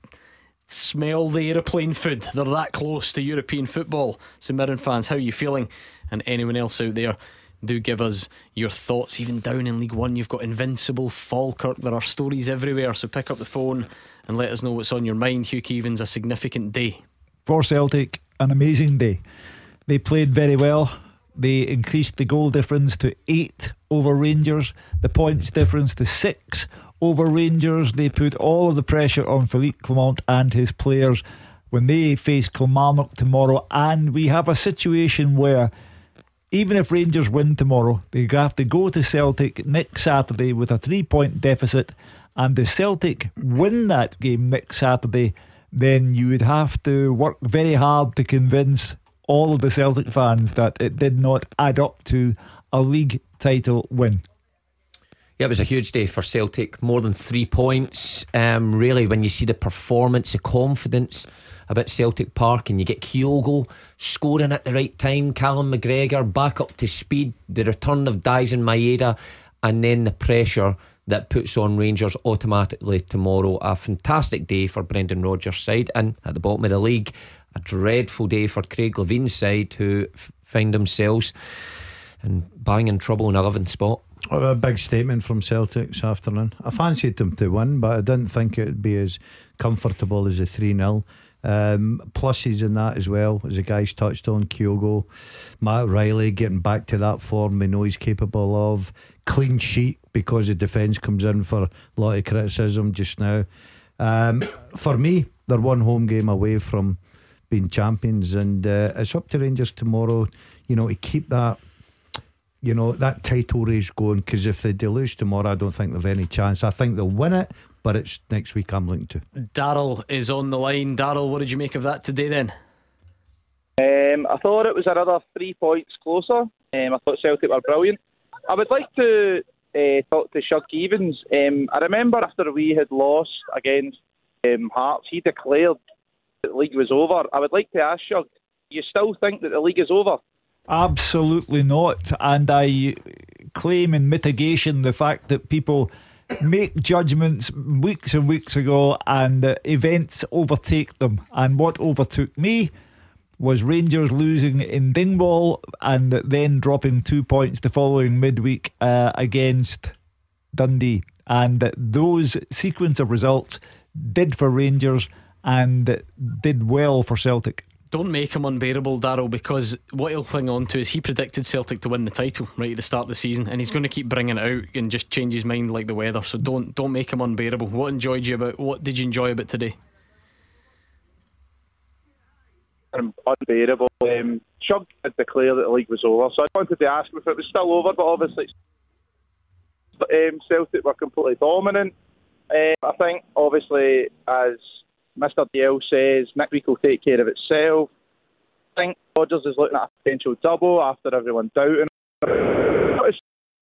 Speaker 2: smell the aeroplane food. They're that close to European football. St Mirren fans, how are you feeling? And anyone else out there, do give us your thoughts. Even down in League One, you've got Invincible, Falkirk. There are stories everywhere, so pick up the phone and let us know what's on your mind. Hugh Keevins, a significant day
Speaker 3: for Celtic, an amazing day. They played very well. They increased the goal difference to 8 over Rangers, the points difference to 6 over Rangers. They put all of the pressure on Philippe Clement and his players when they face Kilmarnock tomorrow, and we have a situation where even if Rangers win tomorrow, they have to go to Celtic next Saturday with a 3-point deficit, and if Celtic win that game next Saturday, then you would have to work very hard to convince all of the Celtic fans that it did not add up to a league title win.
Speaker 4: Yeah, it was a huge day for Celtic. More than 3 points. Really, when you see the performance, the confidence about Celtic Park, and you get Kyogo scoring at the right time, Callum McGregor back up to speed, the return of Daisen Maeda, and then the pressure that puts on Rangers automatically tomorrow. A fantastic day for Brendan Rodgers' side, and at the bottom of the league, a dreadful day for Craig Levine's side, who find themselves in banging trouble in 11th spot.
Speaker 5: A big statement from Celtic this afternoon. I fancied them to win, but I didn't think it would be as comfortable as the 3-0. Pluses in that as well, as the guys touched on. Kyogo, Matt Riley getting back to that form we know he's capable of. Clean sheet, because the defence comes in for a lot of criticism just now. For me, they're one home game away from being champions, and it's up to Rangers tomorrow, to keep that, that title race going, because if they lose tomorrow, I don't think they've any chance. I think they'll win it, but it's next week I'm looking to.
Speaker 2: Darryl is on the line. Darryl, what did you make of that today then?
Speaker 11: I thought it was another 3 points closer. I thought Celtic were brilliant. I would like to talk to Shug Keevins. I remember after we had lost against Hearts, he declared that the league was over. I would like to ask Shug, do you still think that the league is over?
Speaker 3: Absolutely not. And I claim in mitigation the fact that people make judgments weeks and weeks ago, and events overtake them. And what overtook me was Rangers losing in Dingwall and then dropping 2 points the following midweek against Dundee. And those sequence of results did for Rangers and did well for Celtic.
Speaker 2: Don't make him unbearable, Darryl, because what he'll cling on to is he predicted Celtic to win the title right at the start of the season, and he's going to keep bringing it out and just change his mind like the weather. So don't make him unbearable. What did you enjoy about today?
Speaker 11: Unbearable. Shug had declared that the league was over, so I wanted to ask him if it was still over, but obviously Celtic were completely dominant. I think obviously, as Mr. Dalziel says, next week will take care of itself. I think Rodgers is looking at a potential double after everyone doubting him.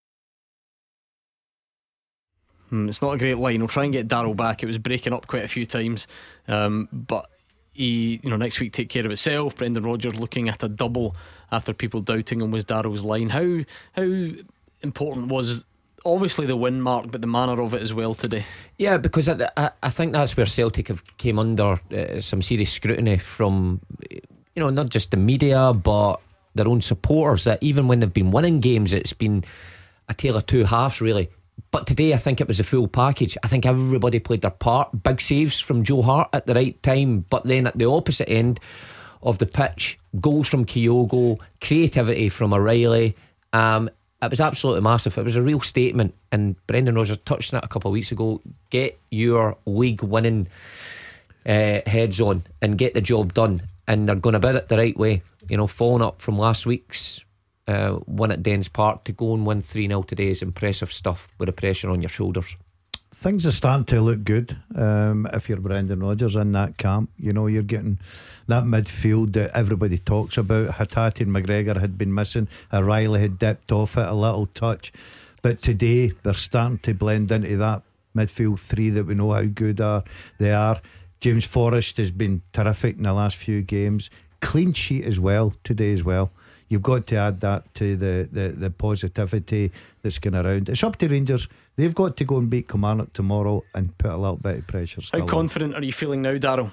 Speaker 2: It's not a great line. We'll try and get Darryl back. It was breaking up quite a few times, but he, next week take care of itself. Brendan Rodgers looking at a double after people doubting him was Darryl's line. How important was obviously the win, Mark, but the manner of it as well today?
Speaker 4: Yeah, because I think that's where Celtic have came under some serious scrutiny from, not just the media, but their own supporters that even when they've been winning games, it's been a tale of two halves really. But today I think it was a full package. I think everybody played their part. Big saves from Joe Hart at the right time, but then at the opposite end of the pitch, goals from Kyogo, creativity from O'Reilly. It was absolutely massive. It was a real statement, and Brendan Rodgers touched on it a couple of weeks ago. Get your league winning heads on and get the job done, and they're going about it the right way. You know, following up from last week's win at Dens Park, to go and win 3-0 today is impressive stuff with the pressure on your shoulders.
Speaker 5: Things are starting to look good if you're Brendan Rodgers in that camp. You know, you're getting that midfield that everybody talks about. Hatate and McGregor had been missing. O'Reilly had dipped off it a little touch, but today they're starting to blend into that midfield three that we know how good they are. James Forrest has been terrific in the last few games. Clean sheet as well today as well. You've got to add that to the positivity that's going around. It's up to Rangers. They've got to go and beat Kilmarnock tomorrow and put a little bit of pressure.
Speaker 2: How confident are you feeling now, Darryl?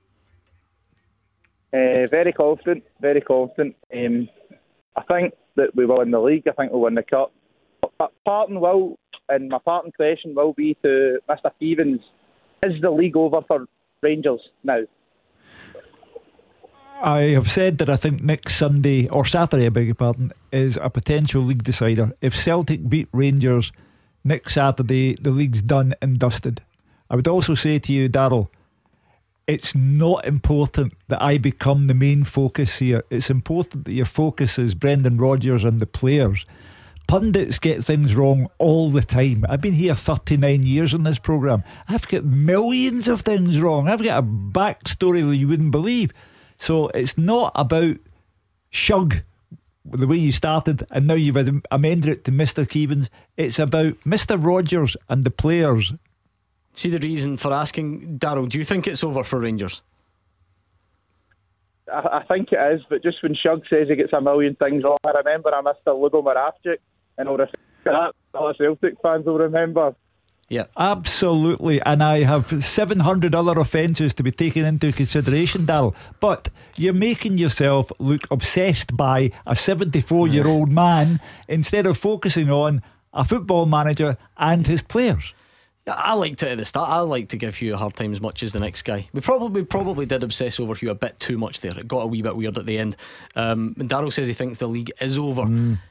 Speaker 11: Very confident, very confident. I think that we will win the league. I think we'll win the cup. My parting question will be to Mr. Keevins: is the league over for Rangers now?
Speaker 3: I have said that I think next Sunday, or Saturday I beg your pardon, is a potential league decider. If Celtic beat Rangers next Saturday, the league's done and dusted. I would also say to you, Darryl, it's not important that I become the main focus here. It's important that your focus is Brendan Rodgers and the players. Pundits get things wrong all the time. I've been here 39 years on this programme. I've got millions of things wrong. I've got a backstory that you wouldn't believe. So it's not about Shug, the way you started, and now you've amended it to Mr. Keevins. It's about Mr. Rodgers and the players.
Speaker 2: See the reason for asking, Darryl, do you think it's over for Rangers?
Speaker 11: I think it is, but just when Shug says he gets a million things wrong, I remember I missed a Ludo Moravchik, and all the Celtic fans will remember.
Speaker 3: Yeah, absolutely. And I have 700 other offences to be taken into consideration, Darryl. But you're making yourself look obsessed by a 74-year-old man instead of focusing on a football manager and his players.
Speaker 2: I liked it at the start. I like to give Hugh a hard time as much as the next guy. We probably did obsess over Hugh a bit too much there. It got a wee bit weird at the end. And Darryl says he thinks the league is over.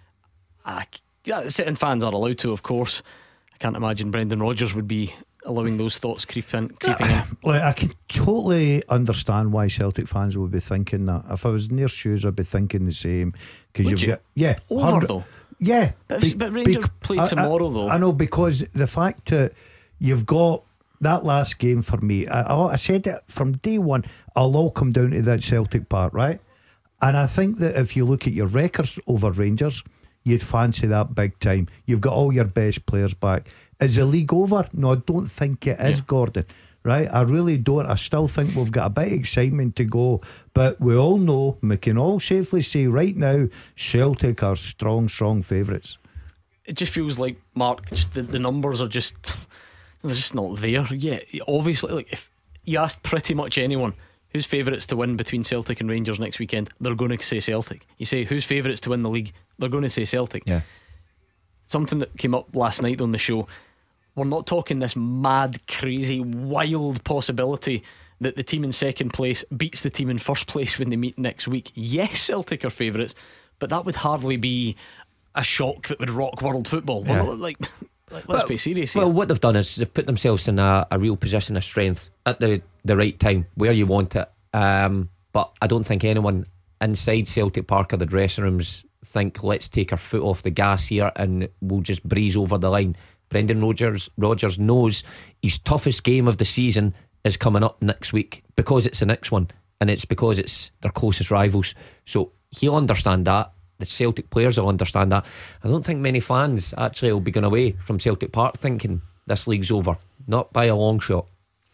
Speaker 2: Sitting fans are allowed to, of course. I can't imagine Brendan Rodgers would be allowing those thoughts creeping in.
Speaker 5: Like, I can totally understand why Celtic fans would be thinking that. If I was in their shoes, I'd be thinking the same.
Speaker 2: Would you? Over though.
Speaker 5: Yeah,
Speaker 2: but Rangers play tomorrow though.
Speaker 5: I know, because the fact that you've got that last game for me, I said it from day one, I'll all come down to that Celtic part, right? And I think that if you look at your records over Rangers, you'd fancy that big time. You've got all your best players back. Is the league over? No, I don't think it is, Gordon. Right? I really don't. I still think we've got a bit of excitement to go, but we all know, we can all safely say right now, Celtic are strong favourites.
Speaker 2: It just feels like, Mark, the numbers are just, they're just not there. Yeah, obviously, like, if you asked pretty much anyone who's favourites to win between Celtic and Rangers next weekend, they're going to say Celtic. You say who's favourites to win the league, they're going to say Celtic.
Speaker 4: Yeah.
Speaker 2: Something that came up last night on the show, we're not talking this mad, crazy, wild possibility that the team in second place beats the team in first place when they meet next week. Yes, Celtic are favourites, but that would hardly be a shock that would rock world football.
Speaker 4: Yeah.
Speaker 2: Let's be serious here.
Speaker 4: Well, what they've done is they've put themselves in a real position of strength at the right time, where you want it. But I don't think anyone inside Celtic Park or the dressing rooms think, let's take our foot off the gas here and we'll just breeze over the line. Brendan Rodgers knows his toughest game of the season is coming up next week, because it's the next one, and it's because it's their closest rivals. So he'll understand that. The Celtic players will understand that. I don't think many fans actually will be going away from Celtic Park thinking this league's over. Not by a long shot.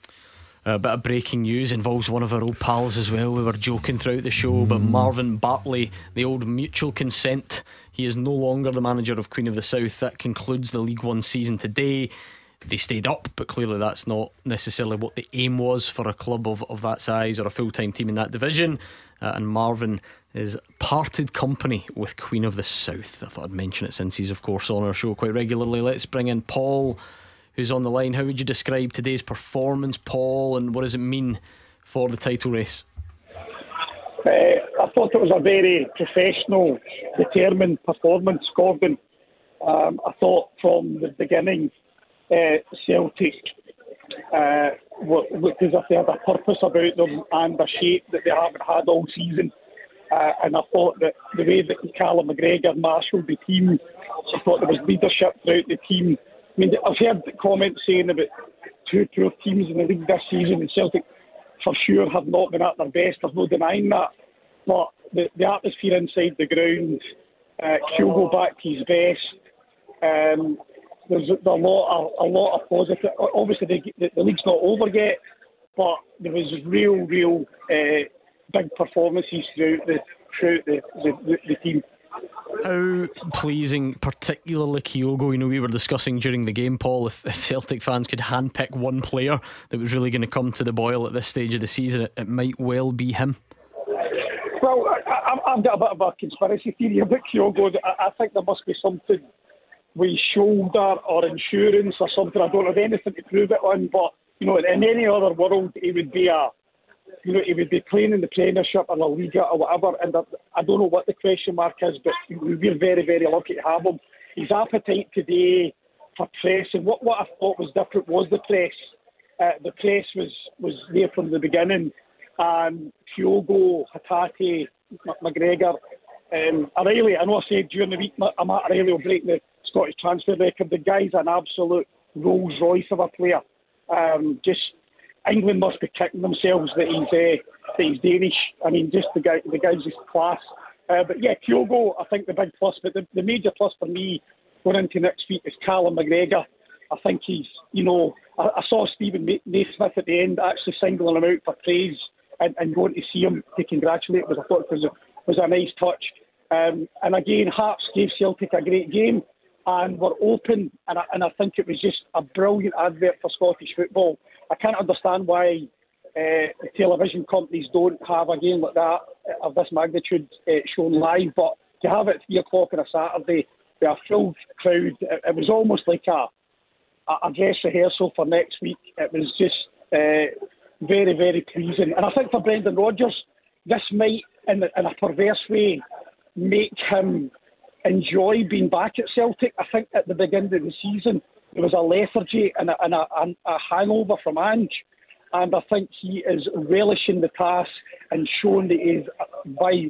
Speaker 2: A bit of breaking news involves one of our old pals as well. We were joking throughout the show, but Marvin Bartley, the old mutual consent, he is no longer the manager of Queen of the South. That concludes the League One season today. they stayed up, but clearly that's not necessarily what the aim was for a club of that size or a full-time team in that division. And Marvin is parted company with Queen of the South. I thought I'd mention it since he's of course on our show quite regularly. Let's bring in Paul, who's on the line. How would you describe today's performance, Paul, and what does it mean for the title race?
Speaker 12: I thought it was a very professional, determined performance, Gordon. I thought from the beginning Celtic looked as if they had a purpose about them and a shape that they haven't had all season. And I thought that the way that Callum McGregor marshalled the team, I thought there was leadership throughout the team. I mean, I've heard comments saying about two poor teams in the league this season, and Celtic for sure have not been at their best. There's no denying that. But the atmosphere inside the ground, Kyogo back to his best. There's a lot of positive. Obviously, the league's not over yet, but there was real big performances throughout the team.
Speaker 2: How pleasing, particularly Kyogo. You know, we were discussing during the game, Paul, if Celtic fans could handpick one player that was really going to come to the boil at this stage of the season, it might well be him.
Speaker 12: Well, I've got a bit of a conspiracy theory about Kyogo. I think there must be something with his shoulder or insurance or something. I don't have anything to prove it on, but you know, in any other world, he would be playing in the Premiership or La Liga or whatever. And I don't know what the question mark is, but we're very, very lucky to have him. His appetite today for press, and what I thought was different was the press. The press was there from the beginning. And Kyogo, Hatate, McGregor, O'Reilly. I know I said during the week Matt O'Reilly will break the Scottish transfer record. The guy's an absolute Rolls Royce of a player. Just England must be kicking themselves that he's Danish. I mean, just the guy's just class. But yeah, Kyogo, I think the big plus. But the major plus for me going into next week is Callum McGregor. I think he's, you know, I saw Stephen Naismith at the end actually singling him out for praise and going to see him to congratulate him. I thought it was a nice touch. And again, Hearts gave Celtic a great game and were open. And I think it was just a brilliant advert for Scottish football. I can't understand why the television companies don't have a game like that of this magnitude shown live. But to have it at 3 o'clock on a Saturday with a full crowd, it was almost like a dress rehearsal for next week. It was just very, very pleasing. And I think for Brendan Rodgers, this might, in a perverse way, make him enjoy being back at Celtic. I think at the beginning of the season, there was a lethargy and a hangover from Ange. And I think he is relishing the task and showing that he is, by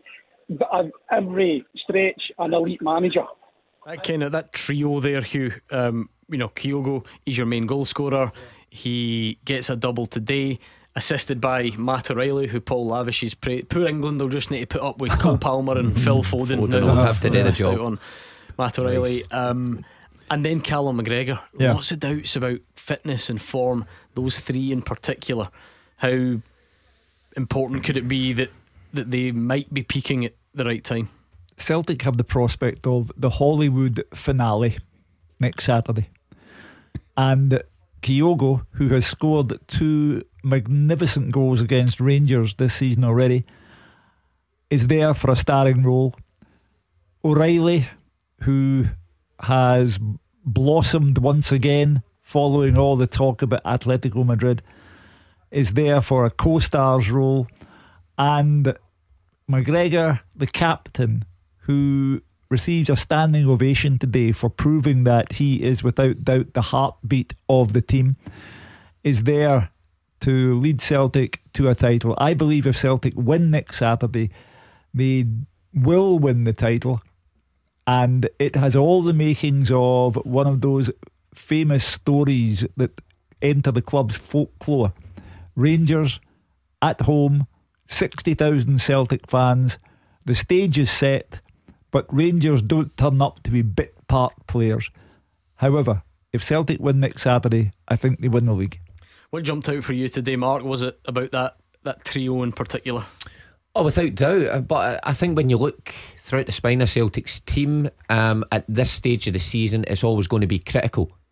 Speaker 12: every stretch, an elite manager.
Speaker 2: That trio there, Hugh, you know, Kyogo, he's your main goal scorer. He gets a double today, assisted by Matt O'Reilly, who Paul Lavish's poor England will just need to put up with Cole Palmer and Phil Foden.
Speaker 4: They'll have to do the job
Speaker 2: on Matt O'Reilly. And then Callum McGregor. Lots of doubts about fitness and form, those three in particular. How important could it be that they might be peaking at the right time?
Speaker 3: Celtic have the prospect of the Hollywood finale next Saturday, and Kyogo, who has scored 2 magnificent goals against Rangers this season already, is there for a starring role. O'Reilly, who has blossomed once again following all the talk about Atletico Madrid, is there for a co-star's role. And McGregor, the captain, who receives a standing ovation today for proving that he is without doubt the heartbeat of the team, is there to lead Celtic to a title. I believe if Celtic win next Saturday, they will win the title, and it has all the makings of one of those famous stories that enter the club's folklore. Rangers at home, 60,000 Celtic fans, the stage is set, but Rangers don't turn up to be bit part players. However, if Celtic win next Saturday, I think they win the league.
Speaker 2: What jumped out for you today, Mark? Was it about that trio in particular?
Speaker 4: Oh, without doubt. But I think when you look throughout the spine of Celtic's team, at this stage of the season, it's always going to be critical.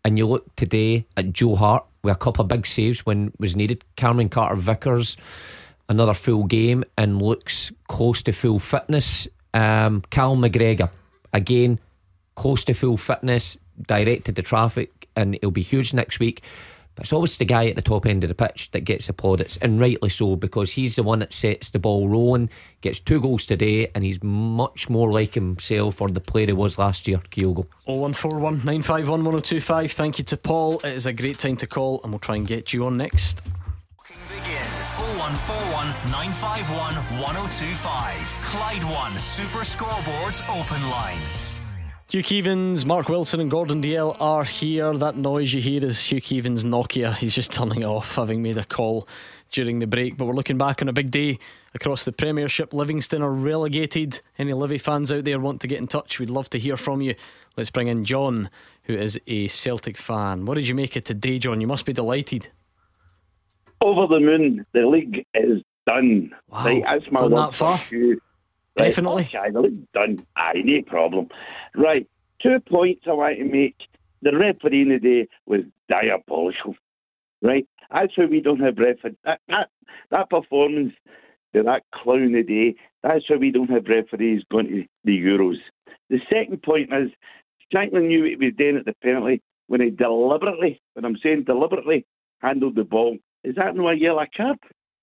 Speaker 4: and you look today at Joe Hart with a couple of big saves when was needed. Cameron Carter-Vickers, another full game and looks close to full fitness. Cal McGregor, again, close to full fitness, directed the traffic, and it'll be huge next week. But it's always the guy at the top end of the pitch that gets the plaudits, and rightly so, because he's the one that sets the ball rolling, gets 2 goals today, and he's much more like himself or the player he was last year, Kyogo.
Speaker 2: 0141 951 1025. Thank you to Paul. It is a great time to call, and we'll try and get you on next.
Speaker 1: Begins 0141 951 1025. Clyde One Super Scoreboards open line.
Speaker 2: Hugh Keevins, Mark Wilson and Gordon Dalziel are here. That noise you hear is Hugh Keevins' Nokia. He's just turning it off, having made a call during the break. But we're looking back on a big day across the Premiership. Livingston are relegated. Any Livy fans out there want to get in touch? We'd love to hear from you. Let's bring in John, who is a Celtic fan. What did you make of today, John? You must be delighted.
Speaker 13: Over the moon. The league is done.
Speaker 2: Wow.
Speaker 13: Right, that's my
Speaker 2: Gone
Speaker 13: word
Speaker 2: that far?
Speaker 13: for you. Right,
Speaker 2: Definitely.
Speaker 13: okay, the league's done. Aye, no problem. Right, 2 points I want to make. The referee today was diabolical. Right, that's why we don't have referees. That performance to that clown today, that's why we don't have referees going to the Euros. The second point is Shankland knew what he was doing at the penalty when he deliberately, when I'm saying deliberately, handled the ball. Is that no a yellow card?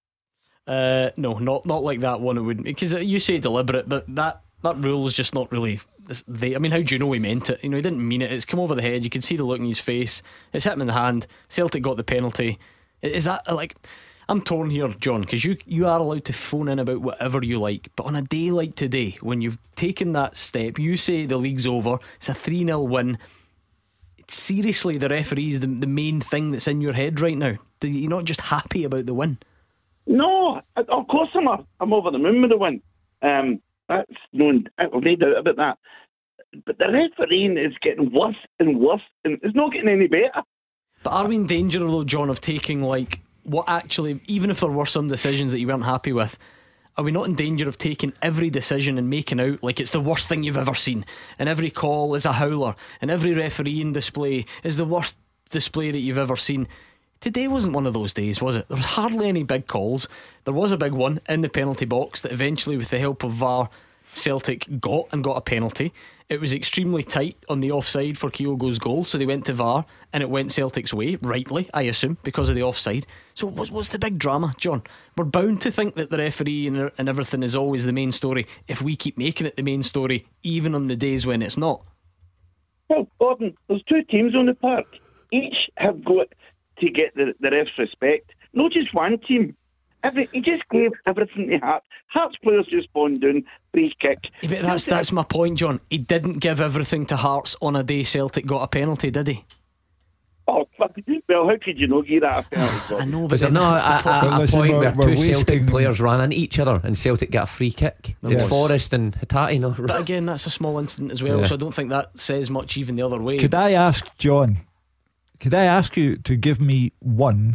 Speaker 2: No, not like that one. It wouldn't, because you say deliberate, but that rule is just not really. I mean, how do you know he meant it? You know, he didn't mean it. It's come over the head. You can see the look in his face. It's hit him in the hand. Celtic got the penalty. Is that like? I'm torn here, John, because you are allowed to phone in about whatever you like, but on a day like today, when you've taken that step, you say the league's over. It's a 3-0 win. Seriously, the referee's the main thing that's in your head right now. You're not just happy about the win.
Speaker 13: No, of course I'm over the moon with the win. That's no doubt about that. But the refereeing is getting worse and worse, and it's not getting any better.
Speaker 2: But are we in danger, though, John, of taking like what actually, even if there were some decisions that you weren't happy with, are we not in danger of taking every decision and making out like it's the worst thing you've ever seen, and every call is a howler, and every refereeing display is the worst display that you've ever seen? Today wasn't one of those days, was it? There was hardly any big calls. There was a big one in the penalty box that eventually, with the help of VAR, Celtic got a penalty. It was extremely tight on the offside for Kyogo's goal, so they went to VAR and it went Celtic's way, rightly, I assume, because of the offside. So what's the big drama, John? We're bound to think that the referee and everything is always the main story if we keep making it the main story, even on the days when it's not.
Speaker 13: Well, Gordon, there's 2 teams on the park. Each have got to get the ref's respect. Not just one team. He just gave everything to Hearts. Hearts players just spawned down, free kick.
Speaker 2: Yeah, but that's my point, John. He didn't give everything to Hearts on a day Celtic got a penalty, did he?
Speaker 13: Oh, well, how could you not give that a penalty?
Speaker 2: I know, but
Speaker 4: was there not a point where
Speaker 3: we're
Speaker 4: 2 Celtic
Speaker 3: wasting...
Speaker 4: players ran into each other and Celtic got a free kick? Did Forrest and Hatate not?
Speaker 2: But again, that's a small incident as well, so I don't think that says much even the other way.
Speaker 3: Could I ask John, could I ask you to give me one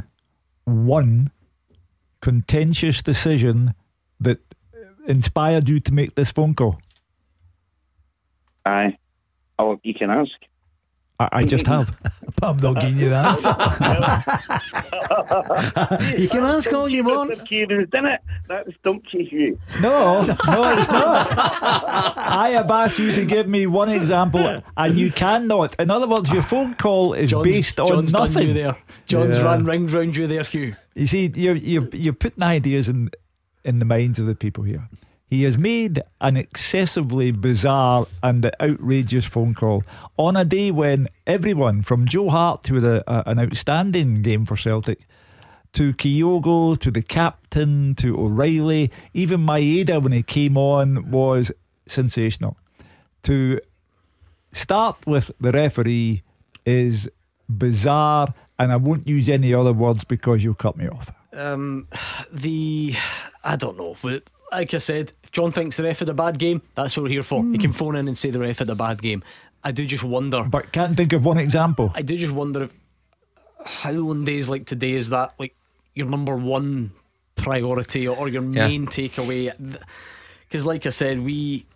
Speaker 3: contentious decision that inspired you to make this phone call?
Speaker 13: Aye. Oh, you can ask.
Speaker 3: I just have. I'm not giving you the answer.
Speaker 5: You can ask all you want.
Speaker 13: Didn't it? That stumped you.
Speaker 3: No, it's not. I have asked you to give me one example, and you cannot. In other words, your phone call is based on
Speaker 2: John's
Speaker 3: nothing.
Speaker 2: Done you there. John's run rings round you there, Hugh.
Speaker 3: You see, you're putting ideas in the minds of the people here. He has made an excessively bizarre and outrageous phone call on a day when everyone, from Joe Hart, who had an outstanding game for Celtic, to Kyogo, to the captain, to O'Reilly, even Maeda when he came on was sensational. To start with the referee is bizarre, and I won't use any other words because you'll cut me off.
Speaker 2: I don't know. Like I said, if John thinks the ref had a bad game, that's what we're here for. He can phone in and say the ref had a bad game. I do just wonder,
Speaker 3: but can't think of one example.
Speaker 2: I do just wonder how on days like today is that like your number one priority or your main takeaway. Because like I said, we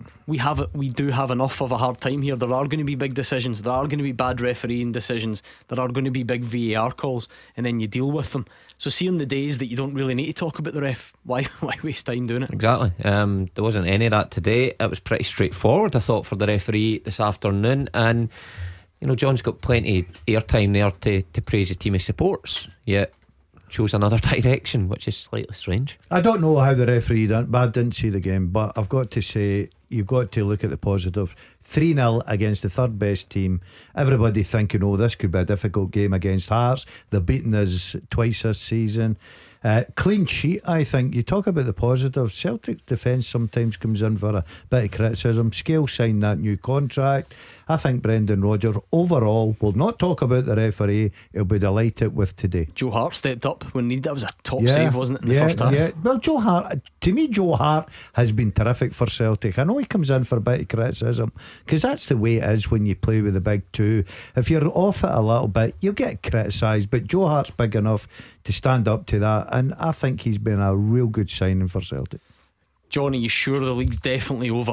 Speaker 2: do have enough of a hard time here. There are going to be big decisions, there are going to be bad refereeing decisions, there are going to be big VAR calls, and then you deal with them. So see, on the days that you don't really need to talk about the ref, why waste time doing it?
Speaker 4: Exactly. There wasn't any of that today. It was pretty straightforward, I thought, for the referee this afternoon. And John's got plenty airtime there to praise the team he supports, yet chose another direction, which is slightly strange.
Speaker 5: I don't know how the referee done, but I didn't see the game. But I've got to say, you've got to look at the positives. 3-0 against the third best team. Everybody thinking, this could be a difficult game against Hearts. They've beaten us twice this season. Clean sheet, I think. You talk about the positives. Celtic defence sometimes comes in for a bit of criticism. Scales signed that new contract. I think Brendan Rodgers overall will not talk about the referee. He'll be delighted with today.
Speaker 2: Joe Hart stepped up when needed. That was a top save, wasn't it, in the first half?
Speaker 5: Yeah. Well, Joe Hart, to me, Joe Hart has been terrific for Celtic. I know he comes in for a bit of criticism because that's the way it is when you play with the big two. If you're off it a little bit, you'll get criticised, but Joe Hart's big enough to stand up to that, and I think he's been a real good signing for Celtic.
Speaker 2: John, are you sure the league's definitely over?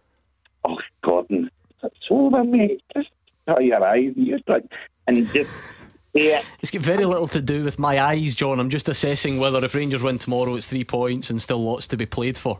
Speaker 13: Oh, Gordon, it's over, mate. Just shut your eyes and just
Speaker 2: It's got very little to do with my eyes, John. I'm just assessing whether if Rangers win tomorrow, it's 3 points and still lots to be played for.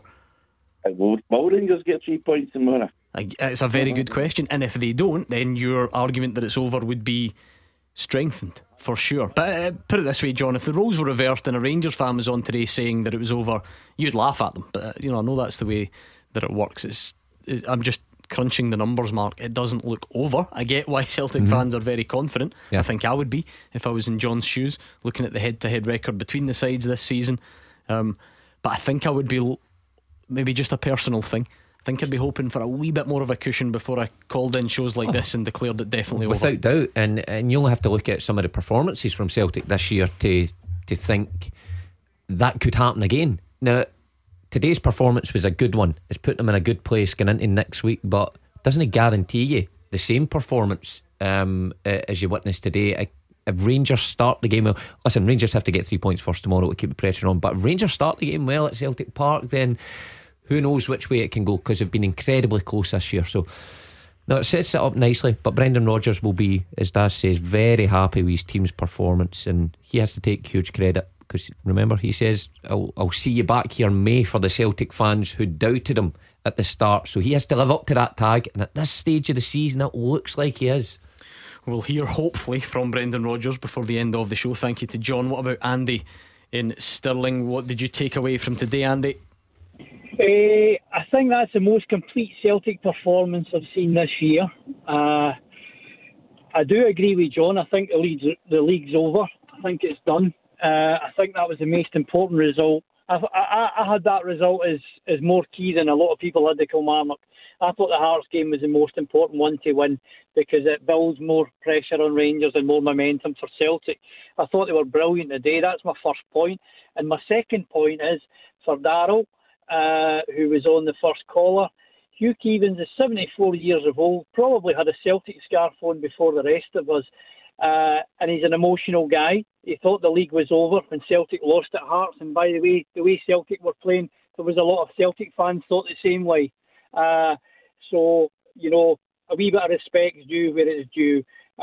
Speaker 13: Will Rangers get 3 points tomorrow?
Speaker 2: It's a very good question, and if they don't, then your argument that it's over would be strengthened for sure. But put it this way, John, if the roles were reversed and a Rangers fan was on today saying that it was over, you'd laugh at them. But I know that's the way that it works. I'm just crunching the numbers, Mark. It doesn't look over. I get why Celtic fans are very confident. I think I would be if I was in John's shoes, looking at the head-to-head record between the sides this season. But I think I would be maybe just a personal thing. I think I'd be hoping for a wee bit more of a cushion before I called in shows like this and declared it definitely
Speaker 4: without
Speaker 2: over.
Speaker 4: doubt. And you'll have to look at some of the performances from Celtic this year to think that could happen again. Now, today's performance was a good one. It's put them in a good place going into next week, but doesn't it guarantee you the same performance as you witnessed today? If Rangers start the game well, listen, Rangers have to get 3 points first tomorrow to keep the pressure on, but if Rangers start the game well at Celtic Park, then who knows which way it can go, because they've been incredibly close this year. So no, it sets it up nicely. But Brendan Rodgers will be, as Daz says, very happy with his team's performance, and he has to take huge credit, because remember, he says, I'll see you back here in May for the Celtic fans who doubted him at the start. So he has to live up to that tag, and at this stage of the season it looks like he is.
Speaker 2: We'll hear hopefully from Brendan Rodgers before the end of the show. Thank you to John. What about Andy in Stirling? What did you take away from today, Andy?
Speaker 14: I think that's the most complete Celtic performance I've seen this year. I do agree with John. I think the league's over. I think it's done. I think that was the most important result. I had that result as more key than a lot of people had to Kilmarnock. I thought the Hearts game was the most important one to win, because it builds more pressure on Rangers and more momentum for Celtic. I thought they were brilliant today. That's my first point. And my second point is for Darryl, who was on the first caller. Hugh Keevins is 74 years of old, probably had a Celtic scarf on before the rest of us, and he's an emotional guy. He thought the league was over when Celtic lost at Hearts, and by the way Celtic were playing, there was a lot of Celtic fans thought the same way. So a wee bit of respect is due where it is due.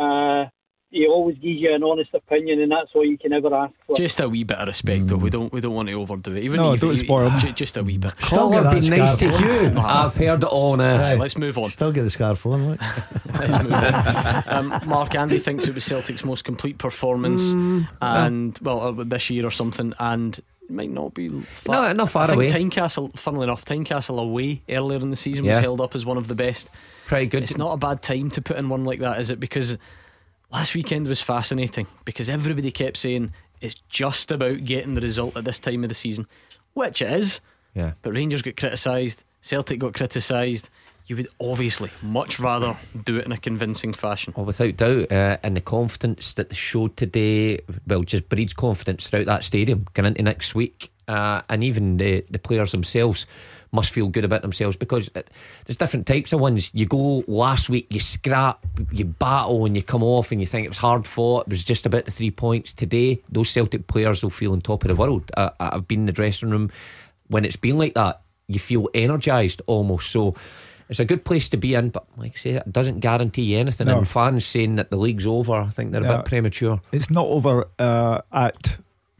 Speaker 14: He always gives you an honest opinion, and that's all you can ever ask for.
Speaker 2: Just a wee bit of respect, though. We don't want to overdo it.
Speaker 3: Don't spoil him.
Speaker 2: Just a wee bit.
Speaker 4: Still be nice to you. I've heard it all now.
Speaker 2: Right, let's move on.
Speaker 5: Still get the scarf on. Look.
Speaker 2: Let's move on. Mark, Andy thinks it was Celtic's most complete performance, and this year or something, and it might not be far.
Speaker 4: No, not far away.
Speaker 2: Tynecastle, funnily enough, Tynecastle away earlier in the season was held up as one of the best.
Speaker 4: Pretty good.
Speaker 2: It's not a bad time to put in one like that, is it? Because last weekend was fascinating, because everybody kept saying it's just about getting the result at this time of the season, which it is.
Speaker 4: Yeah.
Speaker 2: But Rangers got criticised, Celtic got criticised. You would obviously much rather do it in a convincing fashion.
Speaker 4: Well, without doubt, and the confidence that they showed today, just breeds confidence throughout that stadium going into next week. And even the players themselves must feel good about themselves, because there's different types of ones. You go last week, you scrap, you battle, and you come off and you think it was hard fought, it was just about the 3 points. Today, those Celtic players will feel on top of the world. I've been in the dressing room when it's been like that, you feel energised almost. So it's a good place to be in, but like I say, it doesn't guarantee you anything.
Speaker 3: No.
Speaker 4: And fans saying that the league's over, I think they're a bit premature.
Speaker 3: It's not over at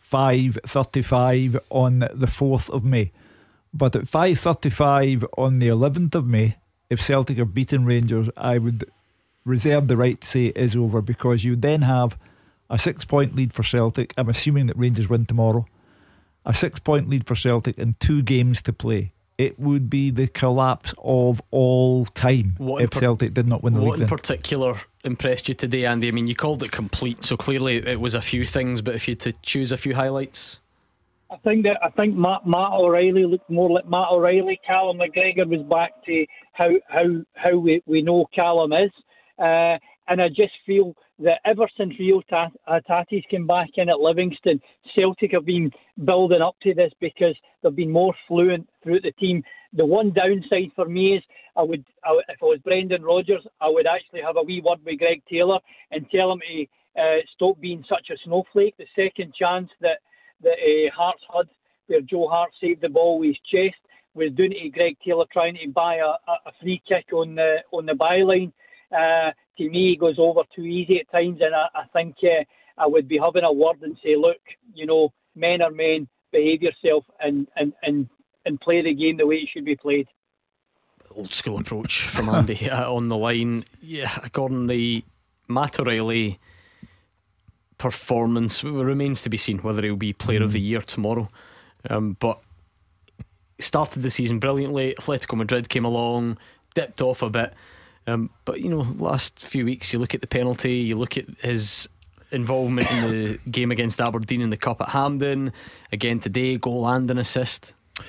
Speaker 3: 5:35 on the 4th of May, but at 5:35 on the 11th of May, if Celtic are beating Rangers, I would reserve the right to say it is over, because you then have a 6-point lead for Celtic. I'm assuming that Rangers win tomorrow. A 6-point lead for Celtic and 2 games to play. It would be the collapse of all time if Celtic did not win the league.
Speaker 2: What in particular impressed you today, Andy? I mean, you called it complete, so clearly it was a few things, but if you had to choose a few highlights.
Speaker 14: I think Matt O'Reilly looked more like Matt O'Reilly. Callum McGregor was back to how we know Callum is, and I just feel that ever since Rio Tatis came back in at Livingston, Celtic have been building up to this because they've been more fluent throughout the team. The one downside for me is I would if I was Brendan Rodgers, I would actually have a wee word with Greg Taylor and tell him to stop being such a snowflake. The second chance that Hearts had, where Joe Hart saved the ball with his chest, was doing it to Greg Taylor trying to buy a free kick on the byline. To me, it goes over too easy at times, and I think I would be having a word and say, look, men are men, behave yourself and play the game the way it should be played.
Speaker 2: Old school approach from Andy on the line. Yeah, Gordon, the Matt O'Reilly performance remains to be seen whether he'll be player of the year tomorrow, but started the season brilliantly. Atletico Madrid came along, dipped off a bit, but last few weeks you look at the penalty, you look at his involvement in the game against Aberdeen in the Cup at Hampden, again today, goal and an assist.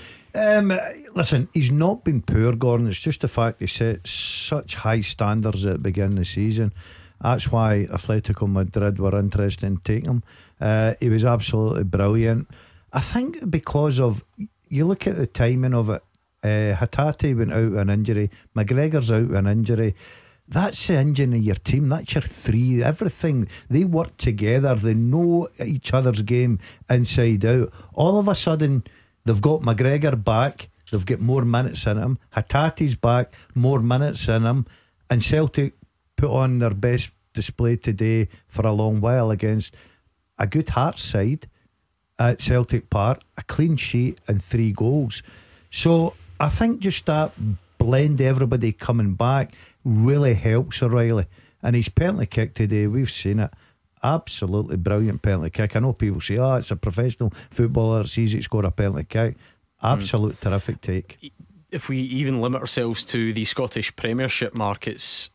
Speaker 5: Listen, he's not been poor, Gordon. It's just the fact he set such high standards at the beginning of the season. That's why Atletico Madrid were interested in taking him. He was absolutely brilliant. I think because of, you look at the timing of it, Hatate went out with an injury, McGregor's out with an injury. That's the engine of your team. That's your three. Everything, they work together. They know each other's game inside out. All of a sudden they've got McGregor back, they've got more minutes in him. Hatate's back, more minutes in him. And Celtic put on their best display today for a long while against a good Hearts side at Celtic Park, a clean sheet and 3 goals. So I think just that blend, everybody coming back, really helps O'Reilly. And his penalty kick today, we've seen it, absolutely brilliant penalty kick. I know people say, it's a professional footballer, it's easy to score a penalty kick. Absolute terrific take.
Speaker 2: If we even limit ourselves to the Scottish Premiership markets,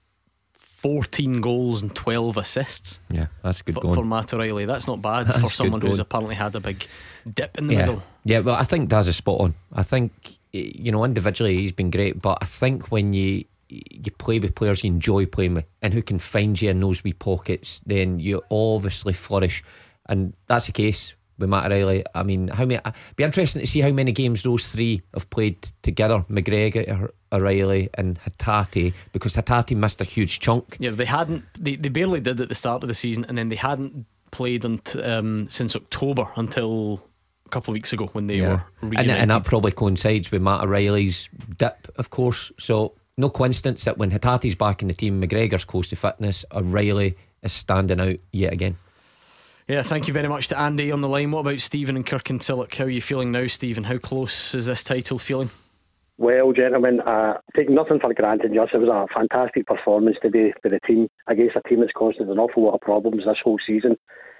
Speaker 2: 14 goals and 12 assists.
Speaker 4: Yeah, that's good going
Speaker 2: for Matt O'Reilly. That's not bad for someone who's apparently had a big dip in the middle.
Speaker 4: Yeah, well, I think Daz is spot on. I think, individually he's been great, but I think when you play with players you enjoy playing with and who can find you in those wee pockets, then you obviously flourish. And that's the case with Matt O'Reilly. I mean, it'd be interesting to see how many games those three have played together, McGregor, O'Reilly and Hatate, because Hatate missed a huge chunk.
Speaker 2: Yeah, they barely did at the start of the season, and then they hadn't played since October until a couple of weeks ago when they were reunited.
Speaker 4: And that probably coincides with Matt O'Reilly's dip, of course. So no coincidence that when Hatate's back in the team, McGregor's close to fitness, O'Reilly is standing out yet again.
Speaker 2: Yeah, thank you very much to Andy on the line. What about Stephen and Kirkintilloch? How are you feeling now, Stephen? How close is this title feeling?
Speaker 15: Well, gentlemen, take nothing for granted. Just, it was a fantastic performance today for the team against a team that's caused us an awful lot of problems this whole season.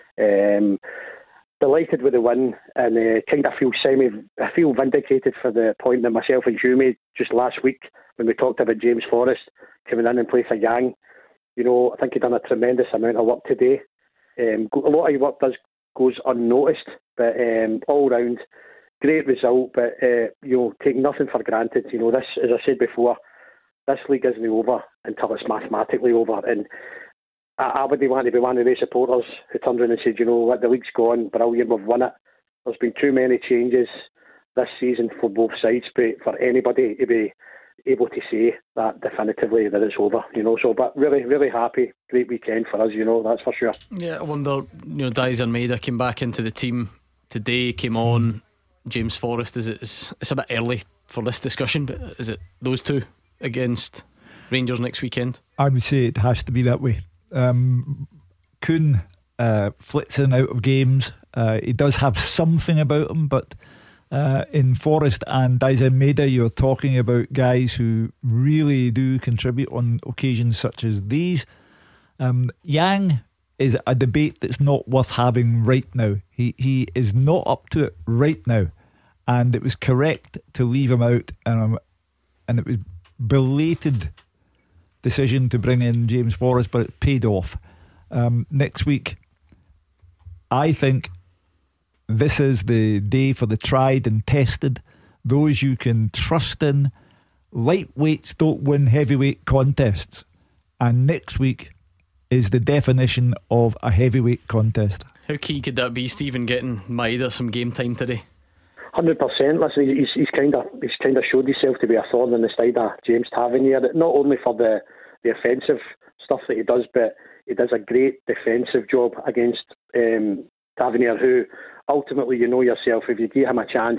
Speaker 15: Delighted with the win, and kind of I feel vindicated for the point that myself and Hugh made just last week when we talked about James Forrest coming in place of Yang. I think he's done a tremendous amount of work today. A lot of work goes unnoticed, but all round great result. But take nothing for granted. This, as I said before, this league isn't over until it's mathematically over. And I wouldn't want to be one of the supporters who turned around and said, what, the league's gone, brilliant, we've won it. There's been too many changes this season for both sides for anybody to be able to say that definitively that it's over, so but really, really happy, great weekend for us, that's for sure.
Speaker 2: Yeah, I wonder, Daizen Maeda came back into the team today, came on, James Forrest? It's a bit early for this discussion, but is it those two against Rangers next weekend? I
Speaker 3: would say it has to be that way. Kuhn flits in and out of games. He does have something about him, but in Forrest and Daizen you're talking about guys who really do contribute on occasions such as these. Yang is a debate that's not worth having right now. He is not up to it right now, and it was correct to leave him out, and it was belated decision to bring in James Forrest, but it paid off. Next week, I think this is the day for the tried and tested, those you can trust in. Lightweights don't win heavyweight contests, and next week is the definition of a heavyweight contest.
Speaker 2: How key could that be, Stephen, getting Maeda some game time today?
Speaker 15: 100%. Listen, he's kind of showed himself to be a thorn in the side of James Tavernier, not only for the offensive stuff that he does, but he does a great defensive job against Tavernier, who ultimately, you know yourself, if you give him a chance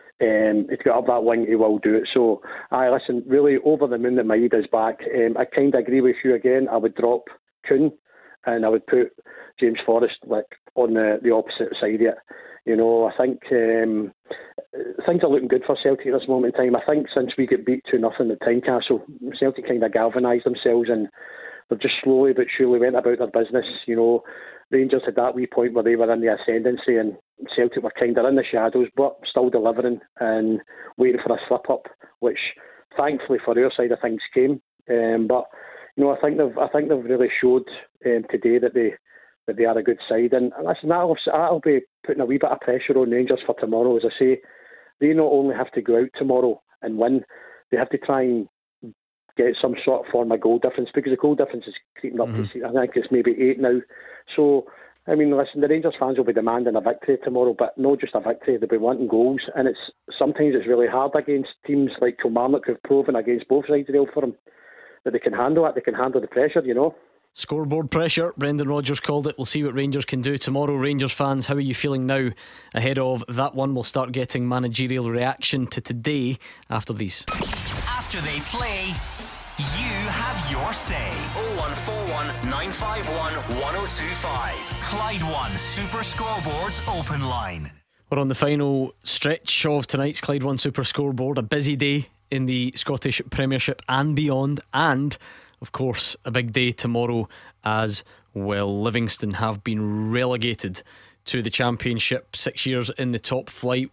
Speaker 15: to get up that wing, he will do it. So, listen, really over the moon that Maeda's back. I kind of agree with you again. I would drop Kuhn and I would put James Forrest on the opposite side of it. You know, I think things are looking good for Celtic at this moment in time. I think since we get beat 2-0 at Tynecastle, Celtic kind of galvanised themselves and they've just slowly but surely went about their business. You know, Rangers had that wee point where they were in the ascendancy and Celtic were kind of in the shadows, but still delivering and waiting for a slip up, which thankfully for our side of things came. But you know, I think they've really showed today that they are a good side, and listen, that'll be putting a wee bit of pressure on Rangers for tomorrow. As I say, they not only have to go out tomorrow and win, they have to try and get some sort of form of goal difference, because the goal difference is creeping up to, I think it's maybe 8 now. So, I mean, listen, the Rangers fans will be demanding a victory tomorrow, but not just a victory, they'll be wanting goals, and sometimes it's really hard against teams like Kilmarnock who've proven against both sides of the Old Firm that they can handle it, they can handle the pressure, you know.
Speaker 2: Scoreboard pressure, Brendan Rodgers called it. We'll see what Rangers can do tomorrow. Rangers fans, how are you feeling now ahead of that one? We'll start getting managerial reaction to today after these.
Speaker 1: After they play, you have your say. 0141 951 1025. Clyde One Super Scoreboard's open line.
Speaker 2: We're on the final stretch of tonight's Clyde One Super Scoreboard. A busy day in the Scottish Premiership and beyond, and of course a big day tomorrow as well. Livingston have been relegated to the Championship, 6 years in the top flight.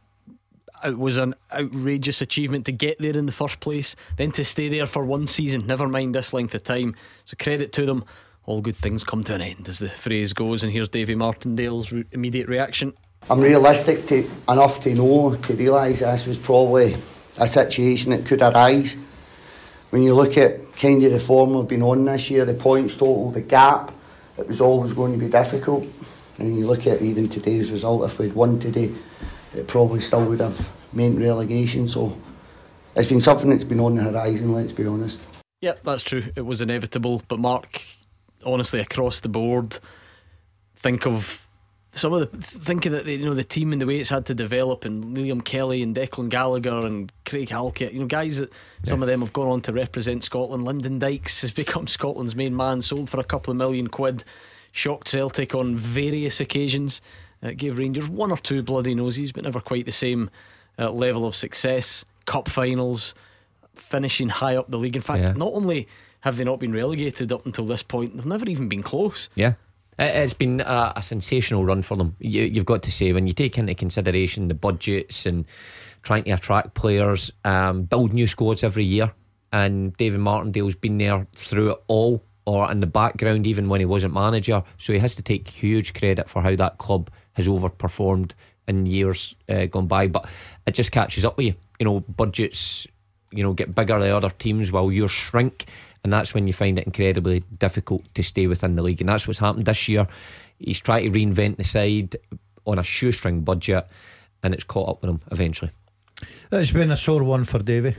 Speaker 2: It was an outrageous achievement to get there in the first place, then to stay there for one season, never mind this length of time. So credit to them. All good things come to an end, as the phrase goes. And here's Davy Martindale's immediate reaction.
Speaker 16: I'm realistic enough to know, to realise this was probably a situation that could arise. When you look at kind of the form we've been on this year, the points total, the gap, it was always going to be difficult. And you look at even today's result, if we'd won today, it probably still would have meant relegation. So it's been something that's been on the horizon, let's be honest.
Speaker 2: Yep, that's true. It was inevitable. But Mark, honestly, across the board, think of some of thinking that the team and the way it's had to develop, and Liam Kelly and Declan Gallagher and Craig Halkett, guys that some of them have gone on to represent Scotland. Lyndon Dykes has become Scotland's main man, sold for a couple of £1 million, shocked Celtic on various occasions, gave Rangers one or two bloody noses, but never quite the same level of success. Cup finals, finishing high up the league. In fact, not only have they not been relegated up until this point, they've never even been close.
Speaker 4: It's been a sensational run for them. You've got to say, when you take into consideration the budgets and trying to attract players, build new squads every year, and David Martindale's been there through it all, or in the background even when he wasn't manager, so he has to take huge credit for how that club has overperformed in years gone by. But it just catches up with you. Budgets get bigger than other teams while yours shrink, and that's when you find it incredibly difficult to stay within the league. And that's what's happened this year. He's tried to reinvent the side on a shoestring budget, and it's caught up with him eventually.
Speaker 5: It's been a sore one for Davy.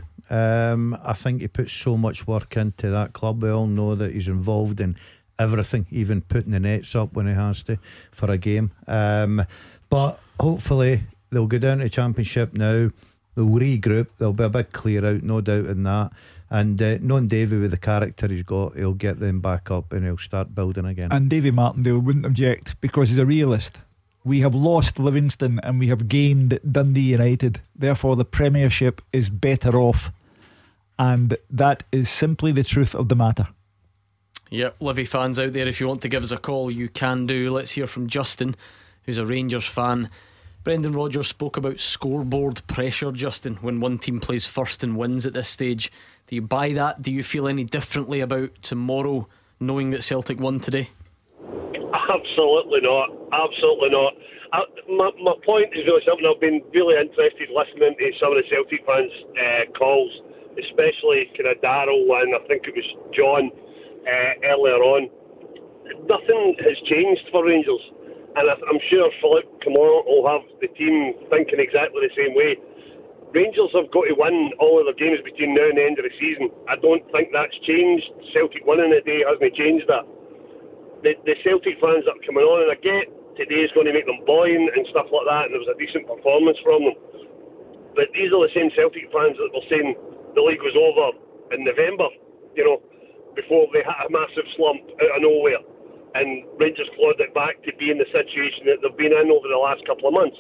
Speaker 5: I think he puts so much work into that club. We all know that he's involved in everything, even putting the nets up when he has to for a game. But hopefully they'll go down to Championship now. They'll regroup. There'll be a big clear out, no doubt in that. And knowing Davy with the character he's got, he'll get them back up and he'll start building again.
Speaker 3: And Davy Martindale wouldn't object because he's a realist. We have lost Livingston and we have gained Dundee United. Therefore the Premiership is better off. And that is simply the truth of the matter.
Speaker 2: Yep, Livy fans out there, if you want to give us a call, you can do. Let's hear from Justin, who's a Rangers fan. Brendan Rodgers spoke about scoreboard pressure, Justin, when one team plays first and wins at this stage. Do you buy that? Do you feel any differently about tomorrow, knowing that Celtic won today?
Speaker 17: Absolutely not. Absolutely not. My point is really something. I've been really interested listening to some of the Celtic fans' calls, especially kind of Darryl and I think it was John earlier on. Nothing has changed for Rangers, and I'm sure Philip Kilmarnock will have the team thinking exactly the same way. Rangers have got to win all of their games between now and the end of the season. I don't think that's changed. Celtic winning a day hasn't changed that. The Celtic fans that are coming on, and I get today is going to make them buoyant and stuff like that, and there was a decent performance from them. But these are the same Celtic fans that were saying the league was over in November, before they had a massive slump out of nowhere. And Rangers clawed it back to be in the situation that they've been in over the last couple of months.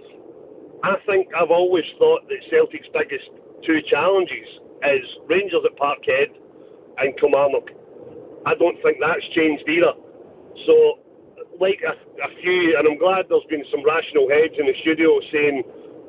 Speaker 17: I think I've always thought that Celtic's biggest two challenges is Rangers at Parkhead and Kilmarnock. I don't think that's changed either. So, like a few, and I'm glad there's been some rational heads in the studio saying,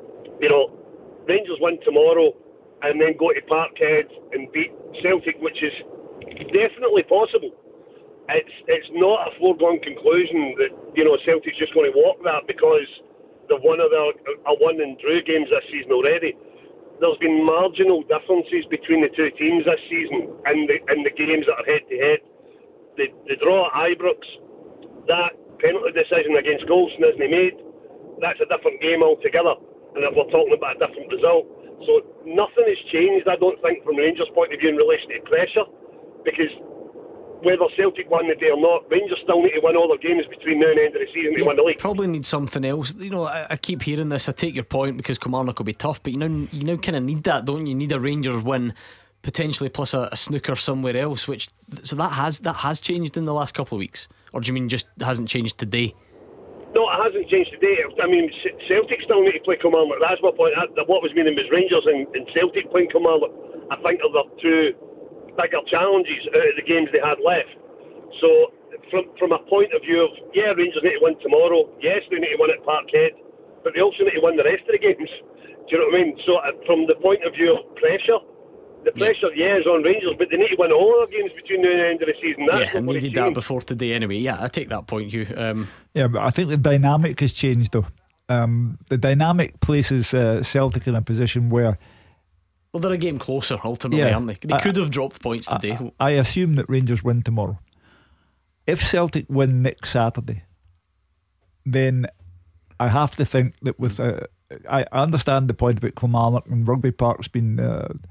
Speaker 17: Rangers win tomorrow and then go to Parkhead and beat Celtic, which is definitely possible. It's not a foregone conclusion that Celtic's just going to walk that because they've won a won and drew games this season already. There's been marginal differences between the two teams this season and the games that are head to head. The draw at Ibrox, that penalty decision against Goldson isn't made. That's a different game altogether, and if we're talking about a different result. So nothing has changed, I don't think, from Rangers' point of view in relation to pressure, because whether Celtic won the day or not, Rangers still need to win all their games between now and the end of the season to win the league.
Speaker 2: Probably need something else. I keep hearing this. I take your point because Kilmarnock will be tough, but you now kind of need that, don't you? You need a Rangers win, potentially plus a snooker somewhere else. So that has changed in the last couple of weeks, or do you mean just hasn't changed today?
Speaker 17: No, it hasn't changed today. I mean, Celtic still need to play Kilmarnock. That's my point. What was meaning was Rangers and Celtic playing Kilmarnock, I think, are the two bigger challenges out of the games they had left. So from a point of view of, Rangers need to win tomorrow, yes, they need to win at Parkhead, but they also need to win the rest of the games. Do you know what I mean? So from the point of view of pressure, the pressure is on Rangers, but they need to win all their games between now and the end of the season. That's
Speaker 2: I needed that before today anyway. I take that point, Hugh.
Speaker 3: But I think the dynamic has changed though. The dynamic places Celtic in a position where,
Speaker 2: well, they're a game closer ultimately, aren't they? They could have dropped points today.
Speaker 3: I assume that Rangers win tomorrow. If Celtic win next Saturday, then I have to think that with I understand the point about Kilmarnock, and Rugby Park's been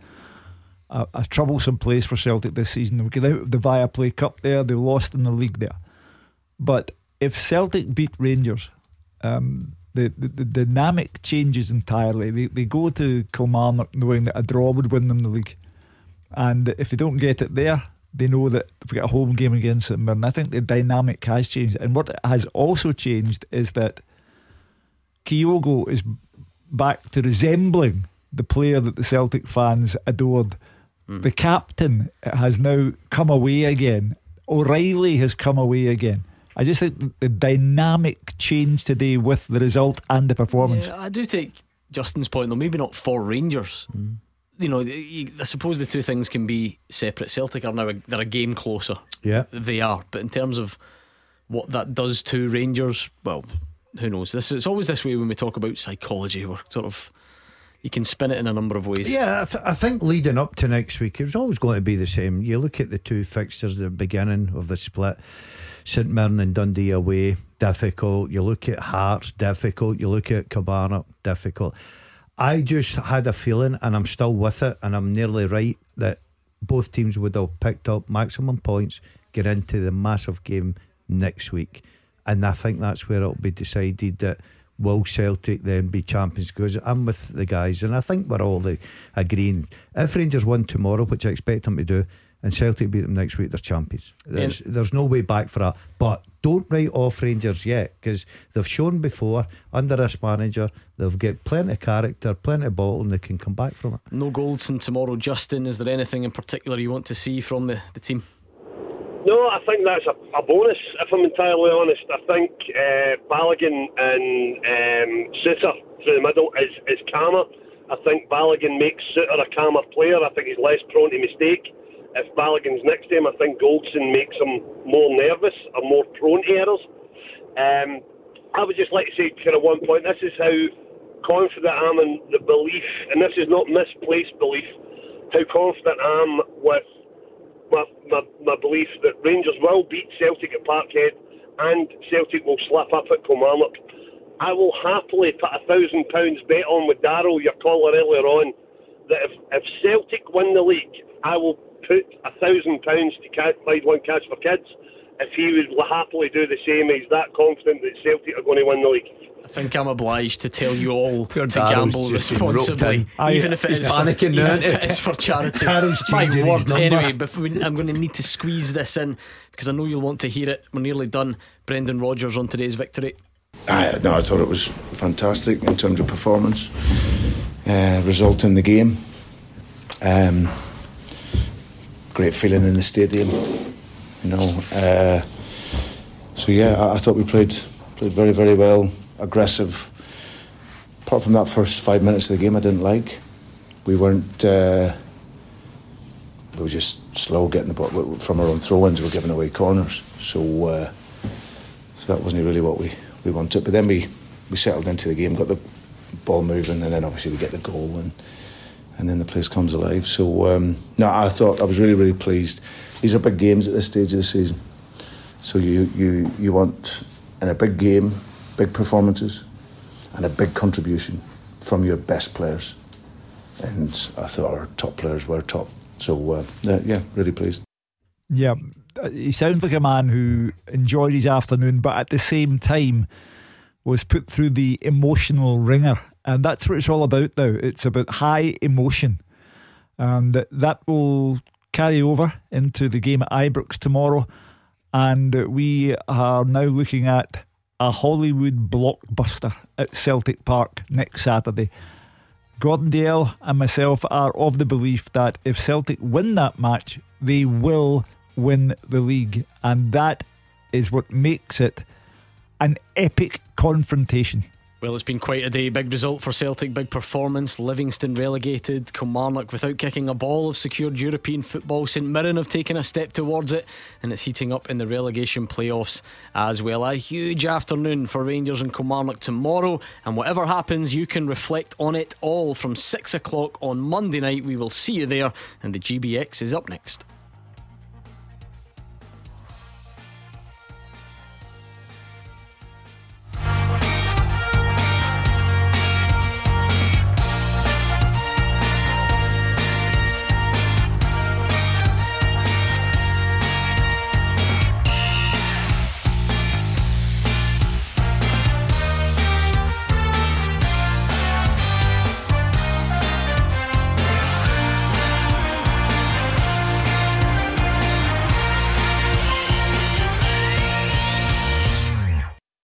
Speaker 3: a troublesome place for Celtic this season. We get out of the Viaplay Cup there, they lost in the league there. But if Celtic beat Rangers, the dynamic changes entirely. They go to Kilmarnock knowing that a draw would win them the league, and if they don't get it there, they know that if we get a home game against them. And I think the dynamic has changed. And what has also changed is that Kyogo is back to resembling the player that the Celtic fans adored. The captain has now come away again. O'Reilly has come away again. I just think the dynamic changed today with the result and the performance.
Speaker 2: I do take Justin's point though, maybe not for Rangers. I suppose the two things can be separate. Celtic are now they're a game closer.
Speaker 5: Yeah,
Speaker 2: they are. But in terms of what that does to Rangers, well, who knows? It's always this way when we talk about psychology. We're sort of, you can spin it in a number of ways.
Speaker 5: Yeah, I think leading up to next week, it was always going to be the same. You look at the two fixtures at the beginning of the split. St Mirren and Dundee away, difficult. You look at Hearts, difficult. You look at Kilmarnock, difficult. I just had a feeling, and I'm still with it, and I'm nearly right, that both teams would have picked up maximum points, get into the massive game next week. And I think that's where it'll be decided that will Celtic then be champions? Because I'm with the guys, and I think we're all agreeing, if Rangers win tomorrow, which I expect them to do, and Celtic beat them next week, they're champions. There's no way back for that. But don't write off Rangers yet, because they've shown before under this manager they've got plenty of character, plenty of bottle, and they can come back from it.
Speaker 2: No Goldson tomorrow. Justin, is there anything in particular you want to see from the team?
Speaker 17: No, I think that's a bonus, if I'm entirely honest. I think Balogun and Suter through the middle is calmer. I think Balogun makes Suter a calmer player. I think he's less prone to mistake. If Balogun's next to him, I think Goldson makes him more nervous or more prone to errors. I would just like to say kind of one point, this is how confident I am in the belief, and this is not misplaced belief, how confident I am with my belief that Rangers will beat Celtic at Parkhead and Celtic will slip up at Kilmarnock. I will happily put £1,000 bet on with Darryl, your caller earlier on, that if Celtic win the league, I will put £1,000 to Clyde One Catch for Kids. If he would happily do the same, he's that confident that Celtic are going to win the league.
Speaker 2: I think I'm obliged to tell you all to gamble responsibly, even if it is
Speaker 4: panicking
Speaker 2: even if it is for charity. My word. Anyway, I'm going to need to squeeze this in because I know you'll want to hear it. We're nearly done. Brendan Rodgers on today's victory.
Speaker 18: I thought it was fantastic in terms of performance, result in the game. Great feeling in the stadium, you know. So yeah, I thought we played very, very well, aggressive. Apart from that first 5 minutes of the game, I didn't like. We weren't. We were just slow getting the ball from our own throw-ins. We were giving away corners, so that wasn't really what we wanted. But then we settled into the game, got the ball moving, and then obviously we get the goal and then the place comes alive. So no, I thought I was really, really pleased. These are big games at this stage of the season, so you want in a big game, big performances, and a big contribution from your best players. And I thought our top players were top. So yeah, really pleased.
Speaker 3: Yeah, he sounds like a man who enjoyed his afternoon, but at the same time was put through the emotional ringer. And that's what it's all about now. It's about high emotion. And that will carry over into the game at Ibrox tomorrow. And we are now looking at a Hollywood blockbuster at Celtic Park next Saturday. Gordon Dalziel and myself are of the belief that if Celtic win that match, they will win the league. And that is what makes it an epic confrontation.
Speaker 2: Well, it's been quite a day. Big result for Celtic, big performance. Livingston relegated, Kilmarnock without kicking a ball have secured European football. St Mirren have taken a step towards it, and it's heating up in the relegation playoffs as well. A huge afternoon for Rangers and Kilmarnock tomorrow, and whatever happens, you can reflect on it all from 6 o'clock on Monday night. We will see you there, and the GBX is up next.